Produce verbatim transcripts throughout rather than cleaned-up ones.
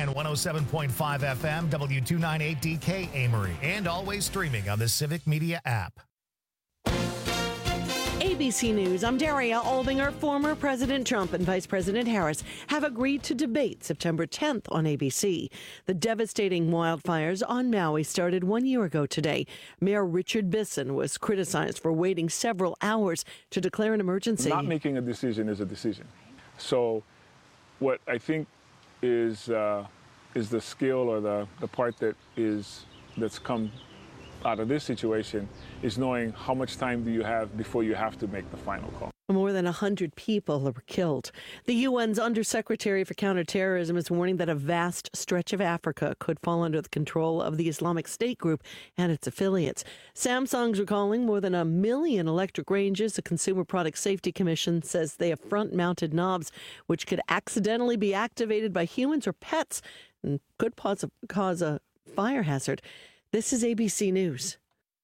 and one oh seven point five F M, W two ninety-eight D K Amory, and always streaming on the Civic Media app. A B C News, I'm Daria Albinger. Former President Trump and Vice President Harris have agreed to debate September tenth on A B C. The devastating wildfires on Maui started one year ago today. Mayor Richard Bisson was criticized for waiting several hours to declare an emergency. Not making a decision is a decision. So what I think is uh, is the skill or the, the part that is that's come out of this situation is knowing how much time do you have before you have to make the final call. More than one hundred people were killed. The U N's Undersecretary for Counterterrorism is warning that a vast stretch of Africa could fall under the control of the Islamic State group and its affiliates. Samsung's recalling more than a million electric ranges. The Consumer Product Safety Commission says they have front-mounted knobs which could accidentally be activated by humans or pets and could cause a, cause a fire hazard. This is A B C News.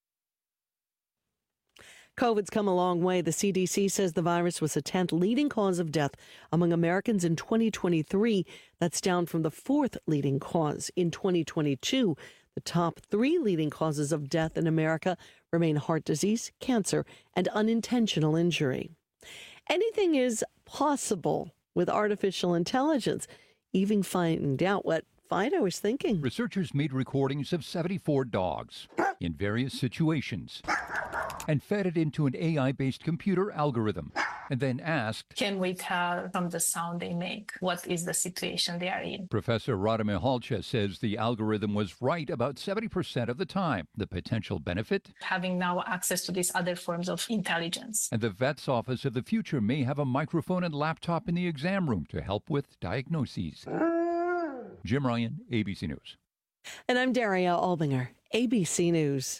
COVID's come a long way. The C D C says the virus was the tenth leading cause of death among Americans in twenty twenty-three. That's down from the fourth leading cause in twenty twenty-two. The top three leading causes of death in America remain heart disease, cancer, and unintentional injury. Anything is possible with artificial intelligence. Even finding out what Fido was thinking. Researchers made recordings of seventy-four dogs in various situations and fed it into an A I-based computer algorithm and then asked, can we tell from the sound they make what is the situation they are in? Professor Radha Mihalcha says the algorithm was right about seventy percent of the time. The potential benefit? Having now access to these other forms of intelligence. And the vet's office of the future may have a microphone and laptop in the exam room to help with diagnoses. Jim Ryan, A B C News. And I'm Daria Albinger, A B C News.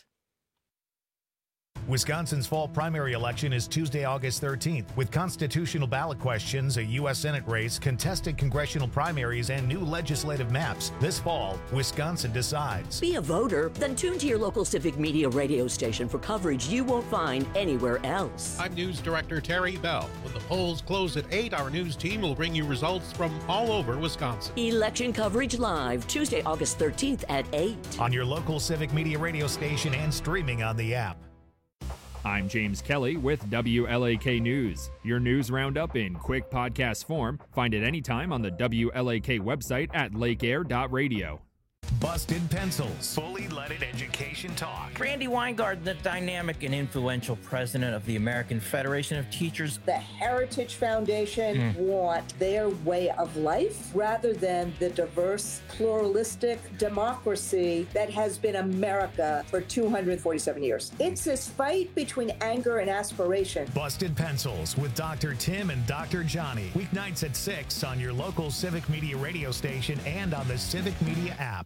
Wisconsin's fall primary election is Tuesday, August thirteenth, with constitutional ballot questions, a U S Senate race, contested congressional primaries, and new legislative maps. This fall, Wisconsin decides. Be a voter? Then tune to your local Civic Media radio station for coverage you won't find anywhere else. I'm News Director Terry Bell. When the polls close at eight, our news team will bring you results from all over Wisconsin. Election coverage live, Tuesday, August thirteenth at eight. On your local Civic Media radio station and streaming on the app. I'm James Kelly with W L A K News. Your news roundup in quick podcast form. Find it anytime on the W L A K website at lake air dot radio. Busted Pencils. Fully leaded education talk. Randy Weingarten, the dynamic and influential president of the American Federation of Teachers. The Heritage Foundation mm. want their way of life rather than the diverse, pluralistic democracy that has been America for two hundred forty-seven years. It's this fight between anger and aspiration. Busted Pencils with Doctor Tim and Doctor Johnny. Weeknights at six on your local Civic Media radio station and on the Civic Media app.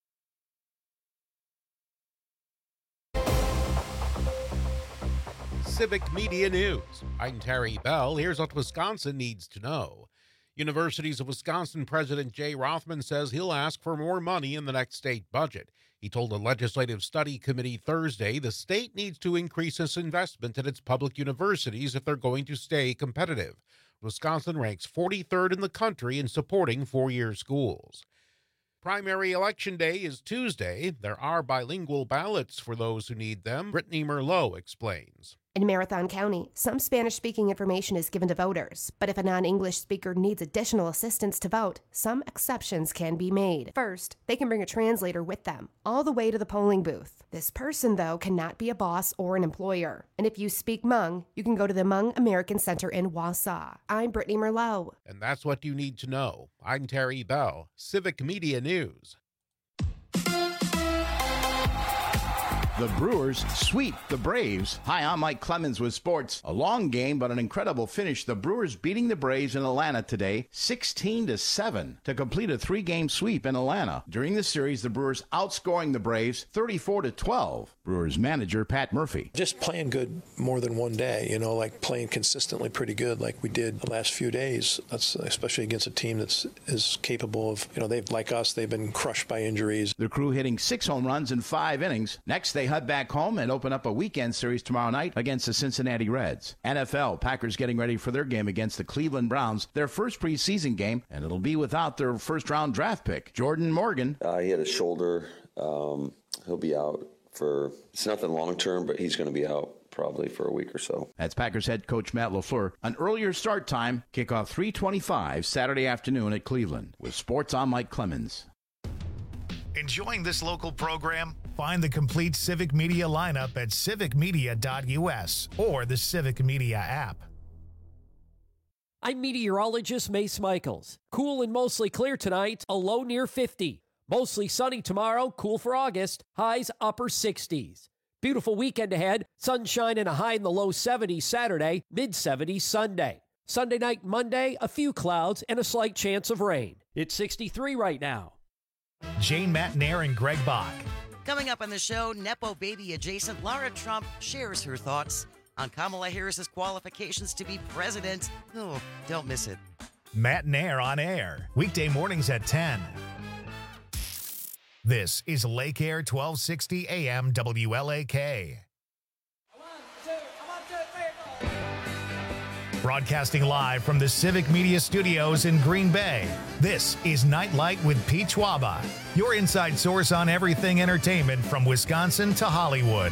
Civic Media News. I'm Terry Bell. Here's what Wisconsin needs to know. Universities of Wisconsin President Jay Rothman says he'll ask for more money in the next state budget. He told a legislative study committee Thursday the state needs to increase its investment in its public universities if they're going to stay competitive. Wisconsin ranks forty-third in the country in supporting four-year schools. Primary election day is Tuesday. There are bilingual ballots for those who need them. Brittany Merlot explains. In Marathon County, some Spanish-speaking information is given to voters, but if a non-English speaker needs additional assistance to vote, some exceptions can be made. First, they can bring a translator with them, all the way to the polling booth. This person, though, cannot be a boss or an employer. And if you speak Hmong, you can go to the Hmong American Center in Wausau. I'm Brittany Merlot. And that's what you need to know. I'm Terry Bell, Civic Media News. The Brewers sweep the Braves. Hi, I'm Mike Clemens with sports. A long game, but an incredible finish. The Brewers beating the Braves in Atlanta today, sixteen to seven, to complete a three-game sweep in Atlanta. During the series, the Brewers outscoring the Braves thirty-four to twelve. Brewers manager Pat Murphy. Just playing good more than one day, you know, like playing consistently pretty good like we did the last few days. That's especially against a team that's is capable of, you know, they've like us, they've been crushed by injuries. The crew hitting six home runs in five innings. Next, they They head back home and open up a weekend series tomorrow night against the Cincinnati Reds. N F L, Packers getting ready for their game against the Cleveland Browns, their first preseason game, and it'll be without their first-round draft pick, Jordan Morgan. Uh, he had a shoulder. Um, he'll be out for, it's nothing long-term, but he's going to be out probably for a week or so. That's Packers head coach Matt LaFleur. An earlier start time, kickoff three twenty-five Saturday afternoon at Cleveland. With sports, I'm Mike Clemens. Enjoying this local program? Find the complete Civic Media lineup at civic media dot u s or the Civic Media app. I'm meteorologist Mace Michaels. Cool and mostly clear tonight, a low near fifty. Mostly sunny tomorrow, cool for August, highs upper sixties. Beautiful weekend ahead, sunshine and a high in the low seventies Saturday, mid seventies Sunday. Sunday night and Monday, a few clouds and a slight chance of rain. It's sixty-three right now. Jane Matnair and Greg Bach. Coming up on the show, Nepo baby adjacent Lara Trump shares her thoughts on Kamala Harris's qualifications to be president. Oh, don't miss it. Matnair on air, weekday mornings at ten. This is Lake Air twelve sixty A M W L A K. Broadcasting live from the Civic Media Studios in Green Bay, this is Nightlight with Pete Schwaba, your inside source on everything entertainment from Wisconsin to Hollywood.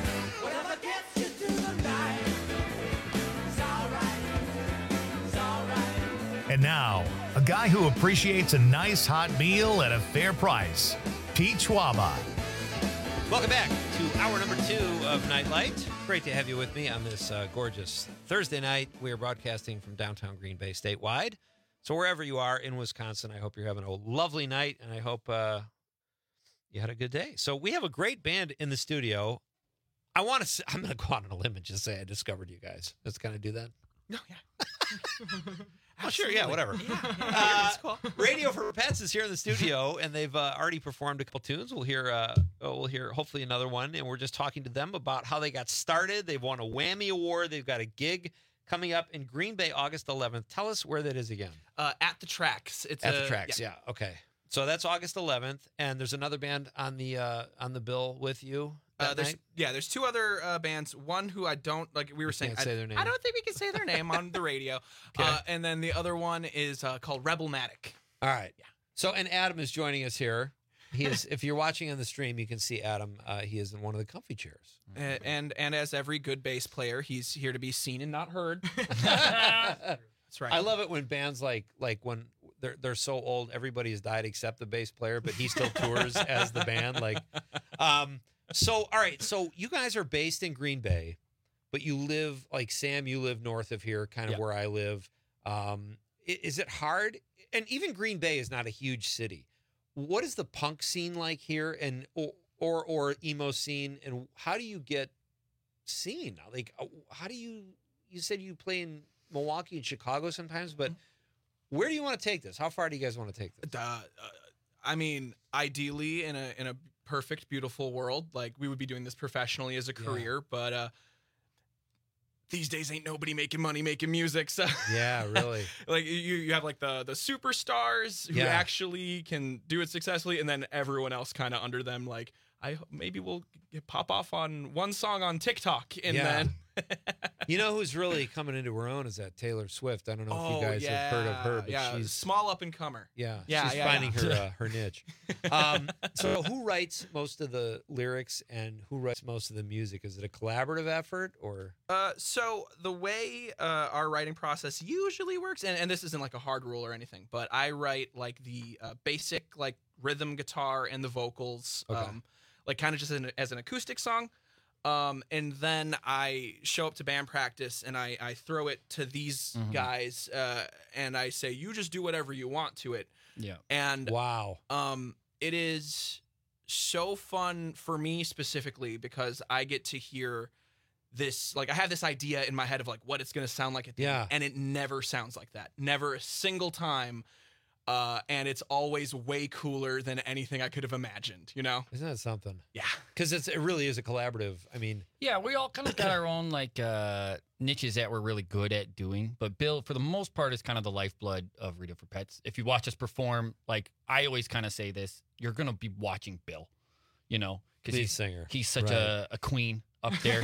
And now, a guy who appreciates a nice hot meal at a fair price, Pete Schwaba. Welcome back to hour number two of Nightlight. Great to have you with me on this uh, gorgeous Thursday night. We are broadcasting from downtown Green Bay statewide. So wherever you are in Wisconsin, I hope you're having a lovely night, and I hope uh, you had a good day. So we have a great band in the studio. I want to. I'm going to go out on a limb and just say I discovered you guys. Let's kind of do that. No, yeah. Oh, sure, yeah, whatever. Yeah, yeah, uh, it's cool. Radio for Pets is here in the studio, and they've uh, already performed a couple tunes. We'll hear, uh, oh, we'll hear hopefully another one, and we're just talking to them about how they got started. They've won a Whammy Award. They've got a gig coming up in Green Bay, August eleventh. Tell us where that is again. Uh, at the Tracks. It's at a, the Tracks. Yeah. yeah. Okay. So that's August eleventh, and there's another band on the uh, on the bill with you. Uh, there's, yeah, there's two other uh, bands. One who I don't like. We were You saying can't I, say their name. I don't think we can say their name on the radio. Okay. Uh, and then the other one is uh, called Rebelmatic. All right. Yeah. So, and Adam is joining us here. He is. If you're watching on the stream, you can see Adam. Uh, he is in one of the comfy chairs. Uh, and and as every good bass player, he's here to be seen and not heard. That's right. I love it when bands like like when they're they're so old, everybody has died except the bass player, but he still tours as the band. Like, um. So, all right. So you guys are based in Green Bay, but you live, like Sam, you live north of here, kind of Yeah. where I live. Um, i- is it hard? And even Green Bay is not a huge city. What is the punk scene like here, and or or, or emo scene, and how do you get seen? Like, uh, how do you? You said you play in Milwaukee and Chicago sometimes, but where do you want to take this? How far do you guys want to take this? Uh, uh, I mean, ideally, in a in a perfect, beautiful world, like we would be doing this professionally as a career, but uh, these days ain't nobody making money making music. So Yeah, really. like you, you have like the the superstars who Yeah. actually can do it successfully, and then everyone else kind of under them. Like I maybe we'll get, pop off on one song on TikTok, and Yeah. then You know who's really coming into her own is that Taylor Swift. I don't know if oh you guys yeah, have heard of her, but yeah, she's small up and comer. yeah, yeah, she's yeah, finding yeah. her uh, her niche. Um, so who writes most of the lyrics and who writes most of the music? Is it a collaborative effort or? Uh, so the way uh, our writing process usually works, and, and this isn't like a hard rule or anything, but I write like the uh, basic like rhythm guitar and the vocals, Okay. um, like kind of just as an, as an acoustic song. Um, and then I show up to band practice and I, I throw it to these Mhm. guys, uh, and I say, you just do whatever you want to it. Yeah. And wow, um, it is so fun for me specifically because I get to hear this, like I have this idea in my head of like what it's going to sound like at the Yeah. end, and it never sounds like that. Never a single time. Uh, and it's always way cooler than anything I could have imagined, you know? Isn't that something? Yeah. Because it's it really is a collaborative. I mean, Yeah, we all kind of got our own like uh, niches that we're really good at doing. But Bill, for the most part, is kind of the lifeblood of Radio for Pets. If you watch us perform, like I always kind of say this, you're gonna be watching Bill. You know, Lead he's singer. He's such Right. a, a queen up there.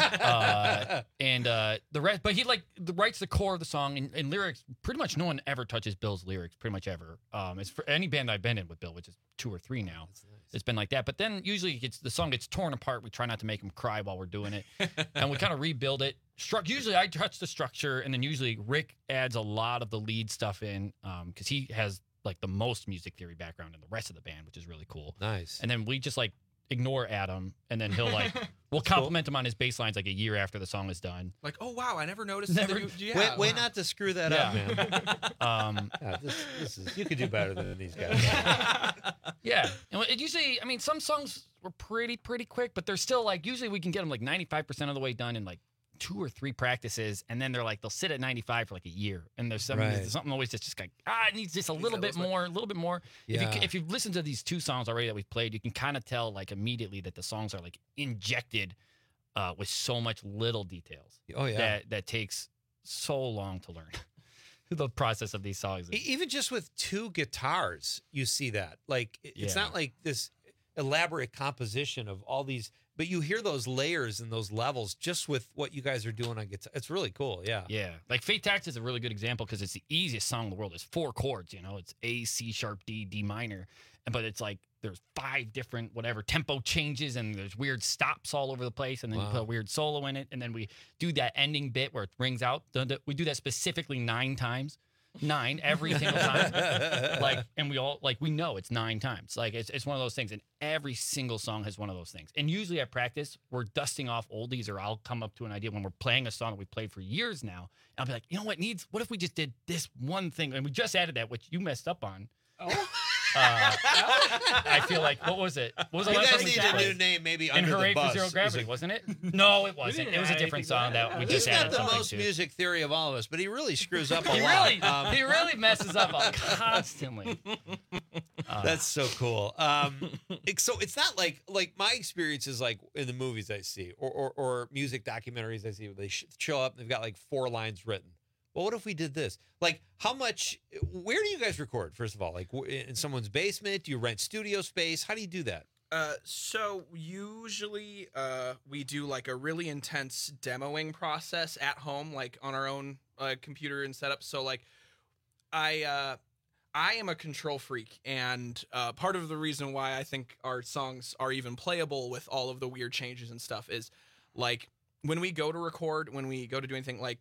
uh, and uh, the rest, but he like the, writes the core of the song and, and lyrics. Pretty much no one ever touches Bill's lyrics. Pretty much ever. Um, it's for any band I've been in with Bill, which is two or three now. Nice. It's been like that. But then usually it gets, the song gets torn apart. We try not to make him cry while we're doing it, and we kind of rebuild it. Stru- usually I touch the structure, and then usually Rick adds a lot of the lead stuff in because um, he has like the most music theory background in the rest of the band, which is really cool. Nice. And then we just like ignore Adam, and then he'll like we'll compliment him on his bass lines like a year after the song is done. Like, oh wow, I never noticed. Never- that you, yeah, Way, way wow. not to screw that Yeah. up, man. Um, Yeah, this, this is you could do better than these guys. yeah, and it usually, I mean, some songs were pretty pretty quick, but they're still like usually we can get them like ninety-five percent of the way done in like two or three practices, and then they're like they'll sit at ninety-five for like a year, and there's something Right. there's something always that's just like ah, it needs just a little bit more, a little bit more. If Yeah. you if you've listened to these two songs already that we've played, you can kind of tell like immediately that the songs are like injected uh, with so much little details. Oh, yeah. that that takes so long to learn. The process of these songs. E- Even just with two guitars, you see that. Like it- it's Yeah. not like this elaborate composition of all these, but you hear those layers and those levels just with what you guys are doing on guitar. It's really cool. Yeah. Yeah, like Fate Tax is a really good example because it's the easiest song in the world. It's four chords, you know, it's A, C sharp, D, D minor, and but it's like there's five different whatever tempo changes and there's weird stops all over the place, and then Wow. you put a weird solo in it, and then we do that ending bit where it rings out. The- the- We do that specifically nine times. Nine every single time, like, and we all like we know it's nine times. Like it's it's one of those things, and every single song has one of those things. And usually at practice, we're dusting off oldies, or I'll come up to an idea when we're playing a song that we played for years now, and I'll be like, you know what needs? What if we just did this one thing? And we just added that, which you messed up on. Oh. Uh, I feel like what was it? What was the You last guys song we need a played? new name, maybe In Under the Hooray Bus. for Zero Is Gravity, it- wasn't it? No, it wasn't. didn't It was a add different anything song that we He's just got added the something most to. music theory of all of us, but he really screws up a He lot. really, Um, he really messes up constantly. Uh, That's so cool. Um, it- so it's not like like my experience is like in the movies I see or or, or music documentaries I see where they sh- show up and they've got like four lines written. Well, what if we did this? Like, how much? Where do you guys record? First of all, like w- in someone's basement? Do you rent studio space? How do you do that? Uh, so usually uh, we do like a really intense demoing process at home, like on our own uh, computer and setup. So like, I uh, I am a control freak, and uh, part of the reason why I think our songs are even playable with all of the weird changes and stuff is like when we go to record, when we go to do anything, like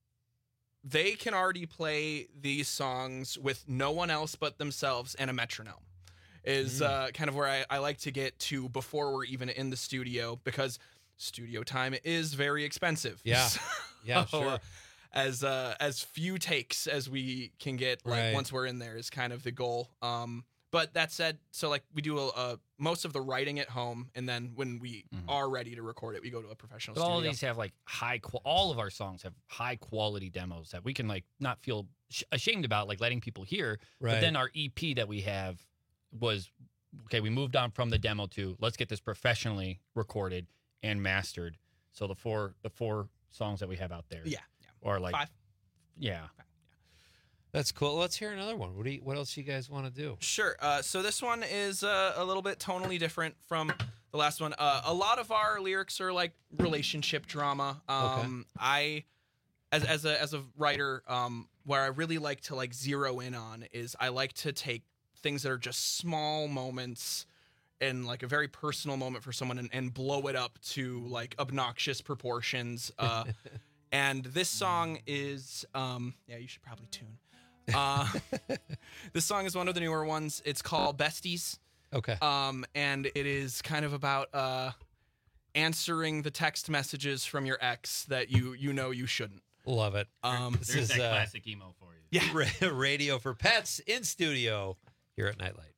they can already play these songs with no one else but themselves and a metronome. Is Mm. uh, kind of where I, I like to get to before we're even in the studio, because studio time is very expensive. Yeah. Yeah, So, sure. uh, as uh, as few takes as we can get, like Right. once we're in there, is kind of the goal. Um, but that said, so like we do a, a, most of the writing at home, and then when we are ready to record it, we go to a professional But studio. all of these have like high, qu- all of our songs have high quality demos that we can like not feel sh- ashamed about, like letting people hear. But Right. then our E P that we have was, okay, we moved on from the demo to let's get this professionally recorded and mastered. So the four, the four songs that we have out there. Yeah, yeah. Are like, Five. yeah. That's cool. Let's hear another one. What do you, What else you guys want to do? Sure. Uh, so this one is uh, a little bit tonally different from the last one. Uh, a lot of our lyrics are like relationship drama. Um, I, as as a as a writer, um, where I really like to like zero in on is I like to take things that are just small moments and like a very personal moment for someone and, and blow it up to like obnoxious proportions. Uh, and this song is, um, yeah, you should probably tune. Uh, this song is one of the newer ones. It's called Besties. Okay. Um, and it is kind of about uh, answering the text messages from your ex that you you know you shouldn't. Love it. Um, This There's is that uh, classic emo for you. Yeah. Ra- Radio for Pets in studio here at Nightlight.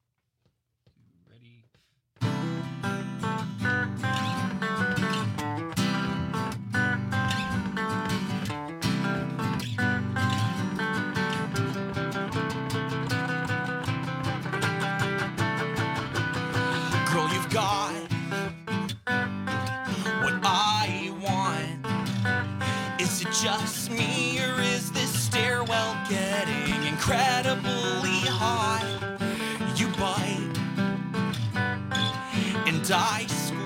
Girl, you've got what I want. Is it just me, or is this stairwell getting incredibly hot? You bite and I scream.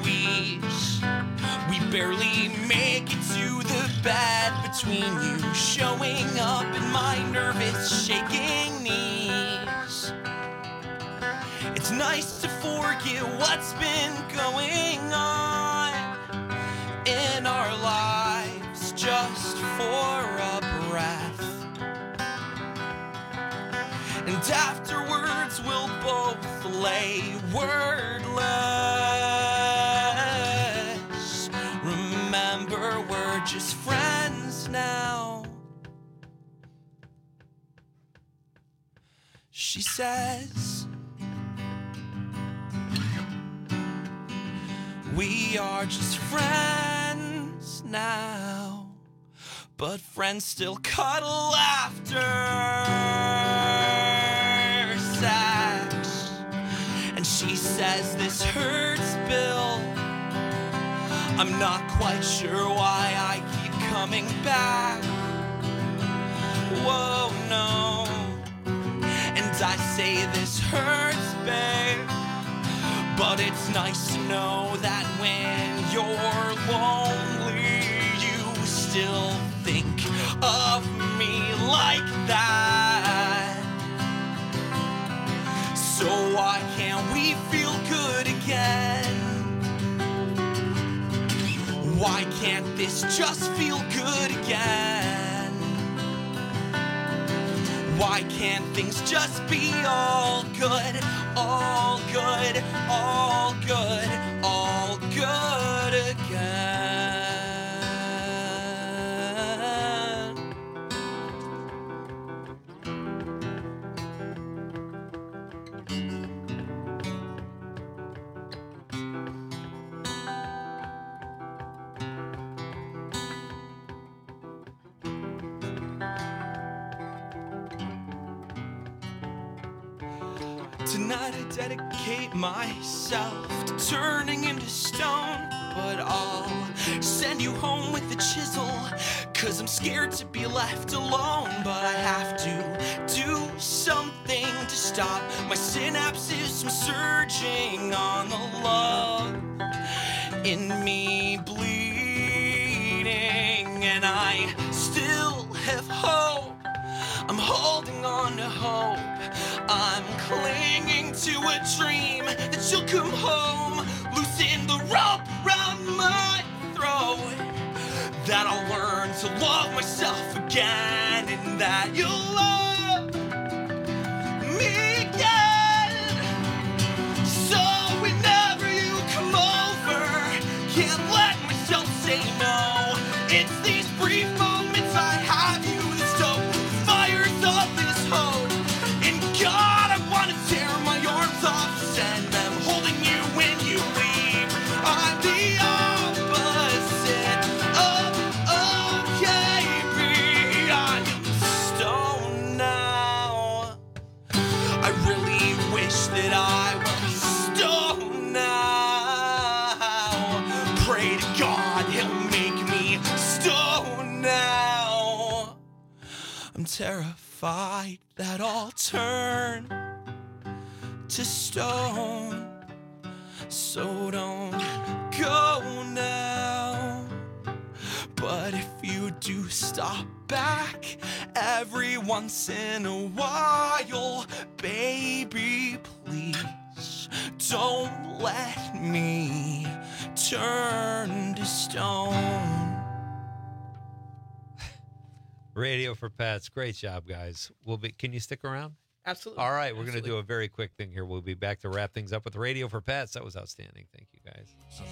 barely make it to the bed between you showing up and my nervous shaking knees. It's nice to forget what's been going on in our lives just for a breath. And afterwards we'll both lay wordless. Remember, we're just friends now. She says, we are just friends now, but friends still cuddle after sex. And she says, this hurts, Bill. I'm not quite sure why I keep coming back. Whoa, no. And I say this hurts, babe, but it's nice to know that when you're lonely, you still think of me like that. So why can't we feel good again? Why can't this just feel good again? Why can't things just be all good, all good, all good, all good again? Tonight I dedicate myself to turning into stone, but I'll send you home with the chisel, cause I'm scared to be left alone. But I have to do something to stop my synapses from surging on the love in me bleeding. And I still have hope, I'm holding on to hope, I'm clinging to a dream that you'll come home, loosen the rope round my throat, that I'll learn to love myself again, and that you'll love me again. So whenever you come over, can't let myself say no. It's these brief moments I have you that stoke the fires of this hope. God, I want to tear my arms off, send them holding you when you leave. I'm the opposite of okay, I'm stoned now. I really wish that I was stoned now. Pray to God he'll make me stoned now. I'm terrified that I'll turn to stone, so don't go now. But if you do stop back every once in a while, baby, please don't let me turn to stone. Radio for Pets. Great job, guys. We'll be. Can you stick around? Absolutely. All right, we're going to Absolutely. do a very quick thing here. We'll be back to wrap things up with Radio for Pets. That was outstanding. Thank you, guys.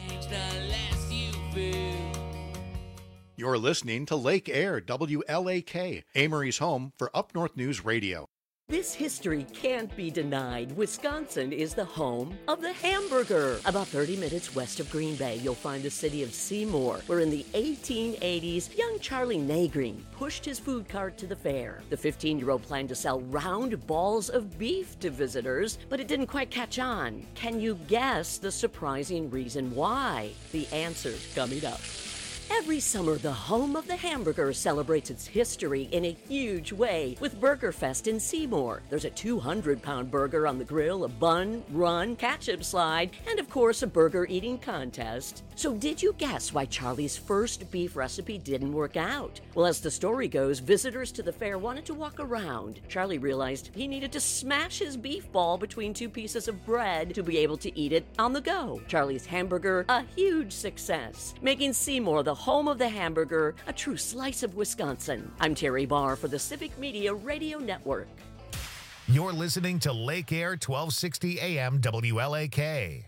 You're listening to Lake Air, W L A K, Amory's home for Up North News Radio. This history can't be denied. Wisconsin is the home of the hamburger. About thirty minutes west of Green Bay, you'll find the city of Seymour, where in the eighteen eighties, young Charlie Nagreen pushed his food cart to the fair. The fifteen-year-old planned to sell round balls of beef to visitors, but it didn't quite catch on. Can you guess the surprising reason why? The answer's coming up. Every summer, the home of the hamburger celebrates its history in a huge way with Burger Fest in Seymour. There's a two hundred pound burger on the grill, a bun, run, ketchup slide, and of course, a burger eating contest. So did you guess why Charlie's first beef recipe didn't work out? Well, as the story goes, visitors to the fair wanted to walk around. Charlie realized he needed to smash his beef ball between two pieces of bread to be able to eat it on the go. Charlie's hamburger, a huge success, making Seymour the home of the hamburger, a true slice of Wisconsin. I'm Terry Barr for the Civic Media Radio Network. You're listening to Lake Air twelve sixty A M W L A K.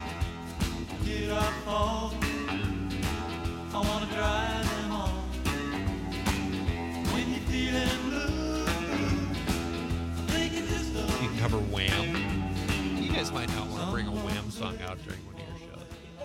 Get up home. I wanna drive them on. When you're feeling blue, they can just go. You can cover Wham. You guys might not want to bring a Wham song out during one of your shows.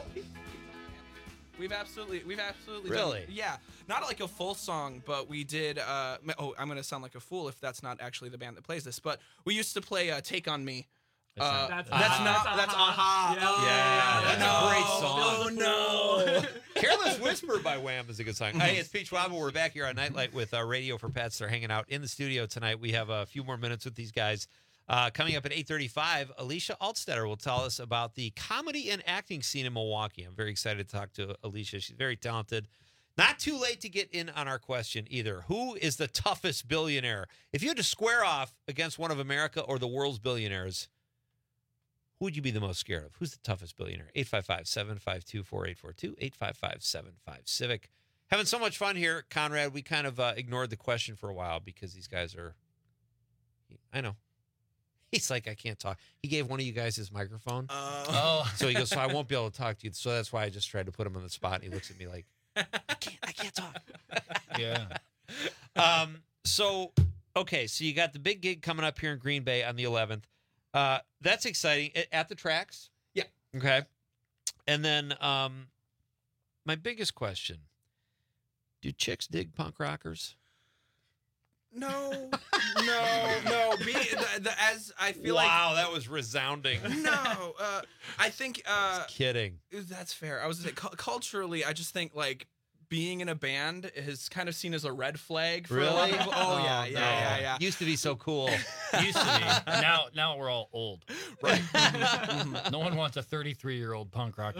We've absolutely, we've absolutely Really? done, yeah, not like a full song, but we did. Uh, oh, I'm gonna sound like a fool if that's not actually the band that plays this, but we used to play uh, "Take on Me." That's Uh, not- that's, that's not. Aha. That's Aha. Yeah, Oh, that's a great song. Oh no. Careless Whisper by Wham is a good song. Hey, it's Peach Wobble. We're back here on Nightlight with uh, Radio for Pets. They're hanging out in the studio tonight. We have a few more minutes with these guys. Uh, coming up at eight thirty-five, Alicia Altstetter will tell us about the comedy and acting scene in Milwaukee. I'm very excited to talk to Alicia. She's very talented. Not too late to get in on our question either. Who is the toughest billionaire? If you had to square off against one of America or the world's billionaires, who would you be the most scared of? Who's the toughest billionaire? eight five five, seven five two, four eight four two, eight five five, seven five, Civic. Having so much fun here, Conrad. We kind of uh, ignored the question for a while because these guys are, I know. He's like, I can't talk. He gave one of you guys his microphone. Uh, Oh. So he goes, so I won't be able to talk to you. So that's why I just tried to put him on the spot. And he looks at me like, I can't, I can't talk. Yeah. Um, so, okay. So you got the big gig coming up here in Green Bay on the eleventh. Uh, that's exciting. At, at the tracks? Yeah. Okay. And then um, my biggest question, do chicks dig punk rockers? No, no, no. Be, the, the, as I feel like. Wow, that was resounding. No, uh, I think. Uh, Kidding. That's fair. I was gonna say, cu- culturally, I just think like being in a band is kind of seen as a red flag for a lot Really? of people. Oh, yeah, yeah, no. yeah, yeah. Used to be so cool. Used to be. Now, now we're all old. Right. No one wants a thirty-three-year-old punk rocker.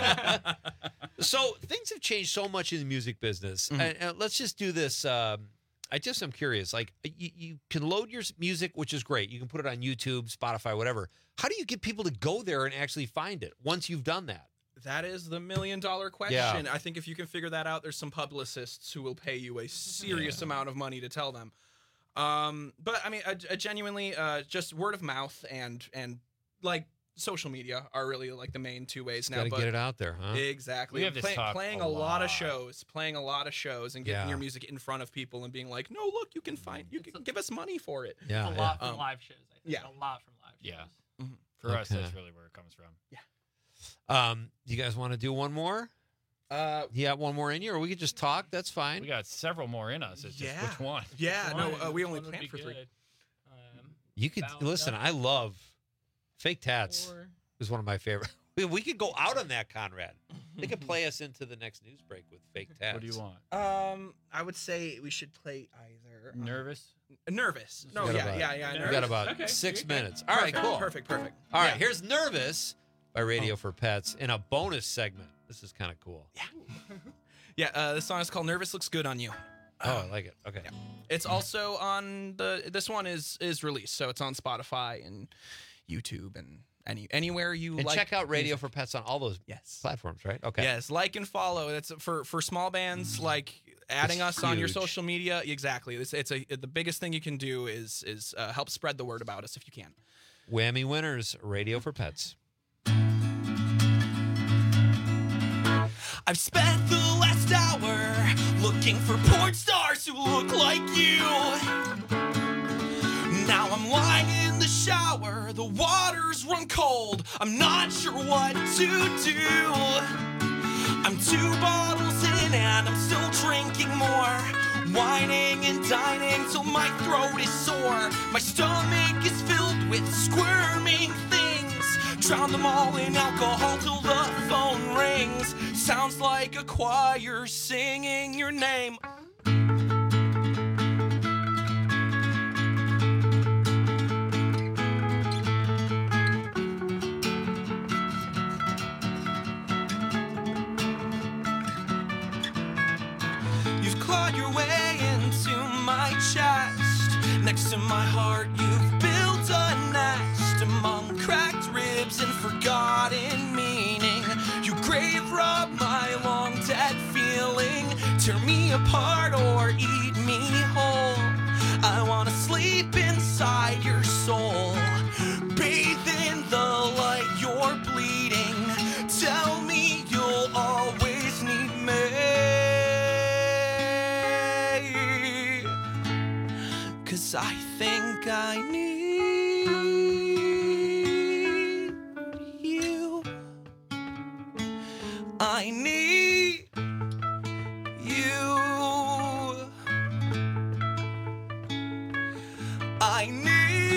So things have changed so much in the music business. Mhm. And, and let's just do this. Um, I just am curious. Like you, you can load your s- music, which is great. You can put it on YouTube, Spotify, whatever. How do you get people to go there and actually find it once you've done that? That is the million dollar question. Yeah. I think if you can figure that out, there's some publicists who will pay you a serious Yeah. amount of money to tell them. Um, but I mean, a, a genuinely, uh, just word of mouth and and like social media are really like the main two ways now. Got to but get it out there, huh? Exactly. We have this Play- talk playing a a lot of lot. shows, playing a lot of shows, and getting Yeah. your music in front of people and being like, "No, look, you can find, you can give us money for it." Yeah. a yeah. lot from Um, live shows. I think. yeah. a lot from live shows. Yeah. For us, Okay. that's really where it comes from. Um, do you guys want to do one more? Uh, You got one more in you, or we could just talk? That's fine. We got several more in us. It's just Yeah. which one? yeah, Which no, one- uh, we which only one would planned be for three. good? Um, You could Bound listen. Up. I love Fake Tats. or- Is one of my favorite. We, we could go out on that, Conrad. They could play us into the next news break with Fake Tats. What do you want? Um, I would say we should play either. um, Nervous? Nervous. No, We got yeah, about- yeah, yeah. We Nervous. got about Okay, six you're good. minutes. All right, Perfect, cool. Perfect, perfect. All right, Yeah. here's Nervous by Radio for Pets in a bonus segment. This is kind of cool. Yeah, uh, this song is called "Nervous Looks Good on You." Oh, I like it. Okay. It's also on the. This one is is released, so it's on Spotify and YouTube and any anywhere you And like. check out Radio music. for Pets on all those Yes. platforms, right? Okay. Yes, like and follow. That's for for small bands. Like adding It's us on your huge. social media. Exactly. It's, it's a the biggest thing you can do is is uh, help spread the word about us if you can. Whammy winners, Radio for Pets. I've spent the last hour looking for porn stars who look like you. Now I'm lying in the shower, the water's run cold. I'm not sure what to do. I'm two bottles in and I'm still drinking more. Whining and dining till my throat is sore. My stomach is filled with squirming things. Drown them all in alcohol till the phone rings. Sounds like a choir singing your name. You've clawed your way into my chest. Next to my heart, you've built a nest among cracked ribs and forgotten meaning. You grave rob my long dead feeling. Tear me apart or eat me whole. I wanna sleep inside your soul. Bathe in the light you're bleeding. Tell me you'll always need me. 'Cause I think I need you. I need you. I need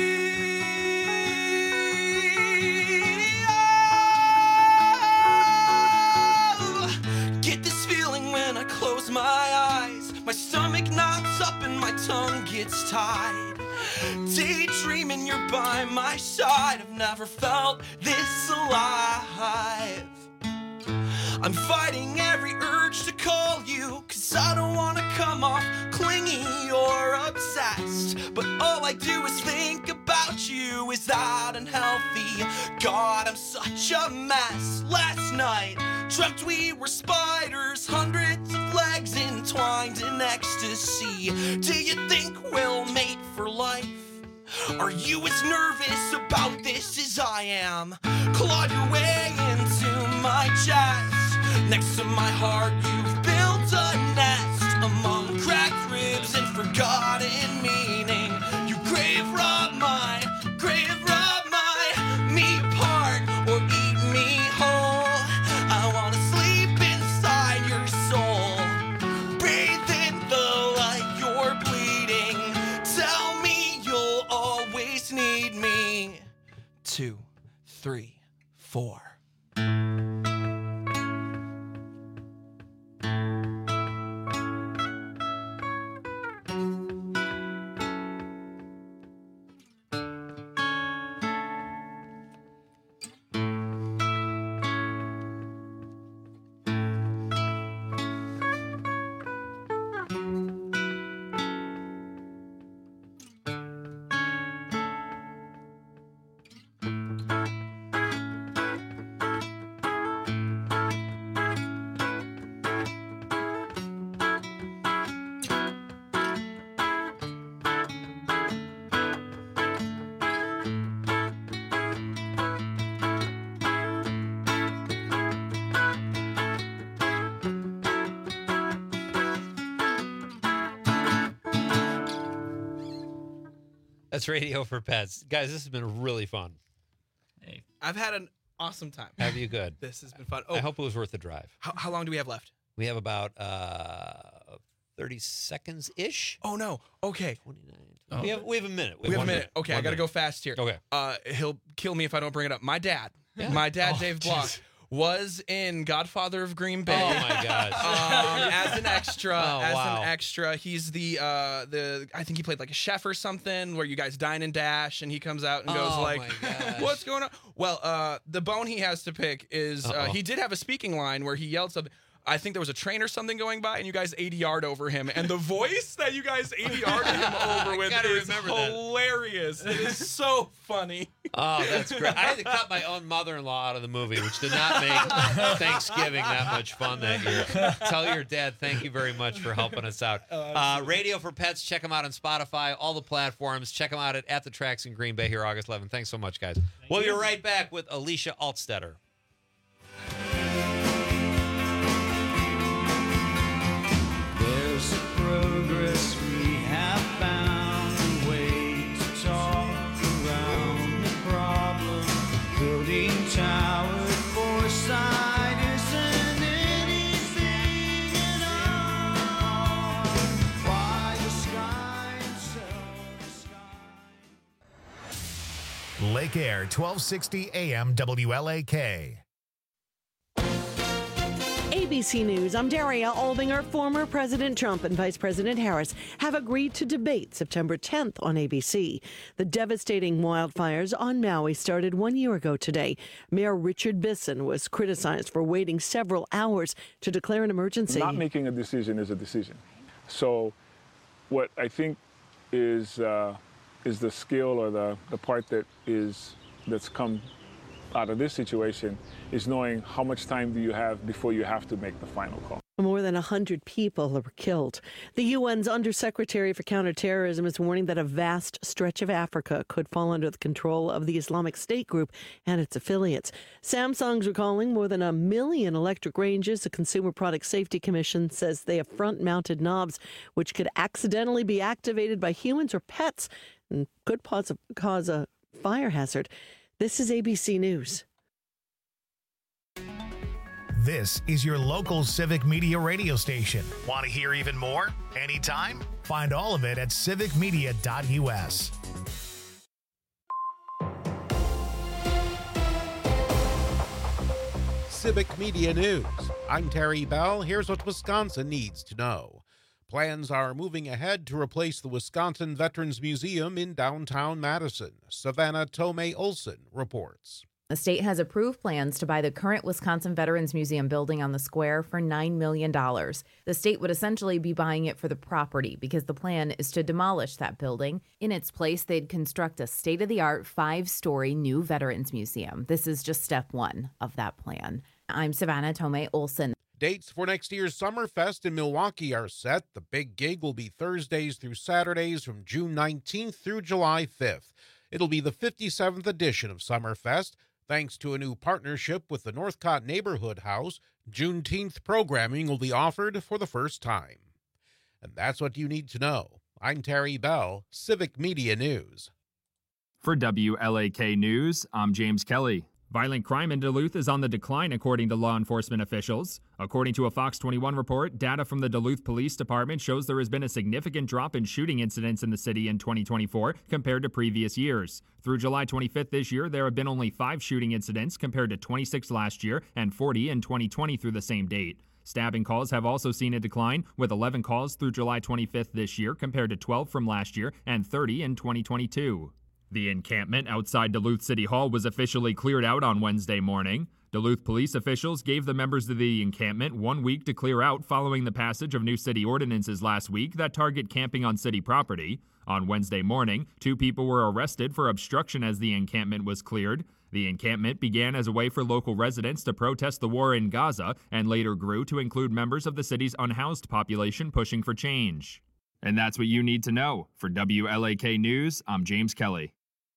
you. Get this feeling when I close my eyes. My stomach knots up and my tongue gets tied. Daydreaming you're by my side. I've never felt this alive. I'm fighting every urge to call you, 'cause I don't wanna come off clingy or obsessed. But all I do is think about you. Is that unhealthy? God, I'm such a mess. Last night, dreamt we were spiders, hundreds of legs entwined in ecstasy. Do you think we'll mate for life? Are you as nervous about this as I am? Clawed your way into my chest. Next to my heart, you've built a nest among cracked ribs and forgotten meaning. You grave rob my, grave rob my, me part or eat me whole. I wanna sleep inside your soul. Bathe in the light you're bleeding. Tell me you'll always need me. Two, three, four. That's Radio for Pets. Guys, this has been really fun. Hey, I've had an awesome time. Have you good? This has been fun. Oh, I hope it was worth the drive. How, how long do we have left? We have about uh, thirty seconds-ish. Oh, no. Okay. Oh. We have we have a minute. We have a one minute. Okay, One I got to minute. go fast here. Okay. Uh, he'll kill me if I don't bring it up. My dad, Yeah. my dad, Oh, Dave jeez. Block, was in Godfather of Green Bay. Oh, my gosh. Um, as an extra, Oh, as wow. an extra, he's the uh, the I think he played like a chef or something, where you guys dine and dash, and he comes out and goes Oh, like, my gosh. "What's going on?" Well, uh, the bone he has to pick is uh, Uh-oh. he did have a speaking line where he yelled something. I think there was a train or something going by, and you guys eighty yard over him, and the voice that you guys eighty yard him over with gotta is remember that. hilarious. It is so funny. Oh, that's great. I had to cut my own mother-in-law out of the movie, which did not make Thanksgiving that much fun that year. Tell your dad thank you very much for helping us out. Uh, Radio for Pets, check them out on Spotify, all the platforms. Check them out at, at the Tracks in Green Bay here August eleventh. Thanks so much, guys. We'll be right back with Alicia Altstetter. There's a progress we have found, a way to talk around the problem. Building tower foresight isn't anything at all. Why the sky and so the sky. Lake Air. Air, twelve sixty A M W L A K. A B C News, I'm Daria Albinger. Former President Trump and Vice President Harris have agreed to debate September tenth on A B C. The devastating wildfires on Maui started one year ago today. Mayor Richard Bisson was criticized for waiting several hours to declare an emergency. Not making a decision is a decision. So what I think is uh, is the skill or the, the part that is that's come out of this situation is knowing how much time do you have before you have to make the final call. More than one hundred people were killed. The U N's Undersecretary for Counterterrorism is warning that a vast stretch of Africa could fall under the control of the Islamic State group and its affiliates. Samsung's recalling more than a million electric ranges. The Consumer Product Safety Commission says they have front-mounted knobs which could accidentally be activated by humans or pets and could cause a, cause a fire hazard. This is A B C News. This is your local Civic Media radio station. Want to hear even more? Anytime? Find all of it at civic media dot U S. Civic Media News. I'm Terry Bell. Here's what Wisconsin needs to know. Plans are moving ahead to replace the Wisconsin Veterans Museum in downtown Madison. Savannah Tomei Olson reports. The state has approved plans to buy the current Wisconsin Veterans Museum building on the square for nine million dollars. The state would essentially be buying it for the property because the plan is to demolish that building. In its place, they'd construct a state-of-the-art five-story new Veterans Museum. This is just step one of that plan. I'm Savannah Tomei Olson. Dates for next year's Summerfest in Milwaukee are set. The big gig will be Thursdays through Saturdays from June nineteenth through July fifth. It'll be the fifty-seventh edition of Summerfest. Thanks to a new partnership with the Northcott Neighborhood House, Juneteenth programming will be offered for the first time. And that's what you need to know. I'm Terry Bell, Civic Media News. For W L A K News, I'm James Kelly. Violent crime in Duluth is on the decline, according to law enforcement officials. According to a Fox twenty-one report, data from the Duluth Police Department shows there has been a significant drop in shooting incidents in the city in twenty twenty-four compared to previous years. Through July twenty-fifth this year, there have been only five shooting incidents compared to twenty-six last year and forty in twenty twenty through the same date. Stabbing calls have also seen a decline, with eleven calls through July twenty-fifth this year compared to twelve from last year and thirty in twenty twenty-two. The encampment outside Duluth City Hall was officially cleared out on Wednesday morning. Duluth police officials gave the members of the encampment one week to clear out following the passage of new city ordinances last week that target camping on city property. On Wednesday morning, two people were arrested for obstruction as the encampment was cleared. The encampment began as a way for local residents to protest the war in Gaza and later grew to include members of the city's unhoused population pushing for change. And that's what you need to know. For W L A K News, I'm James Kelly.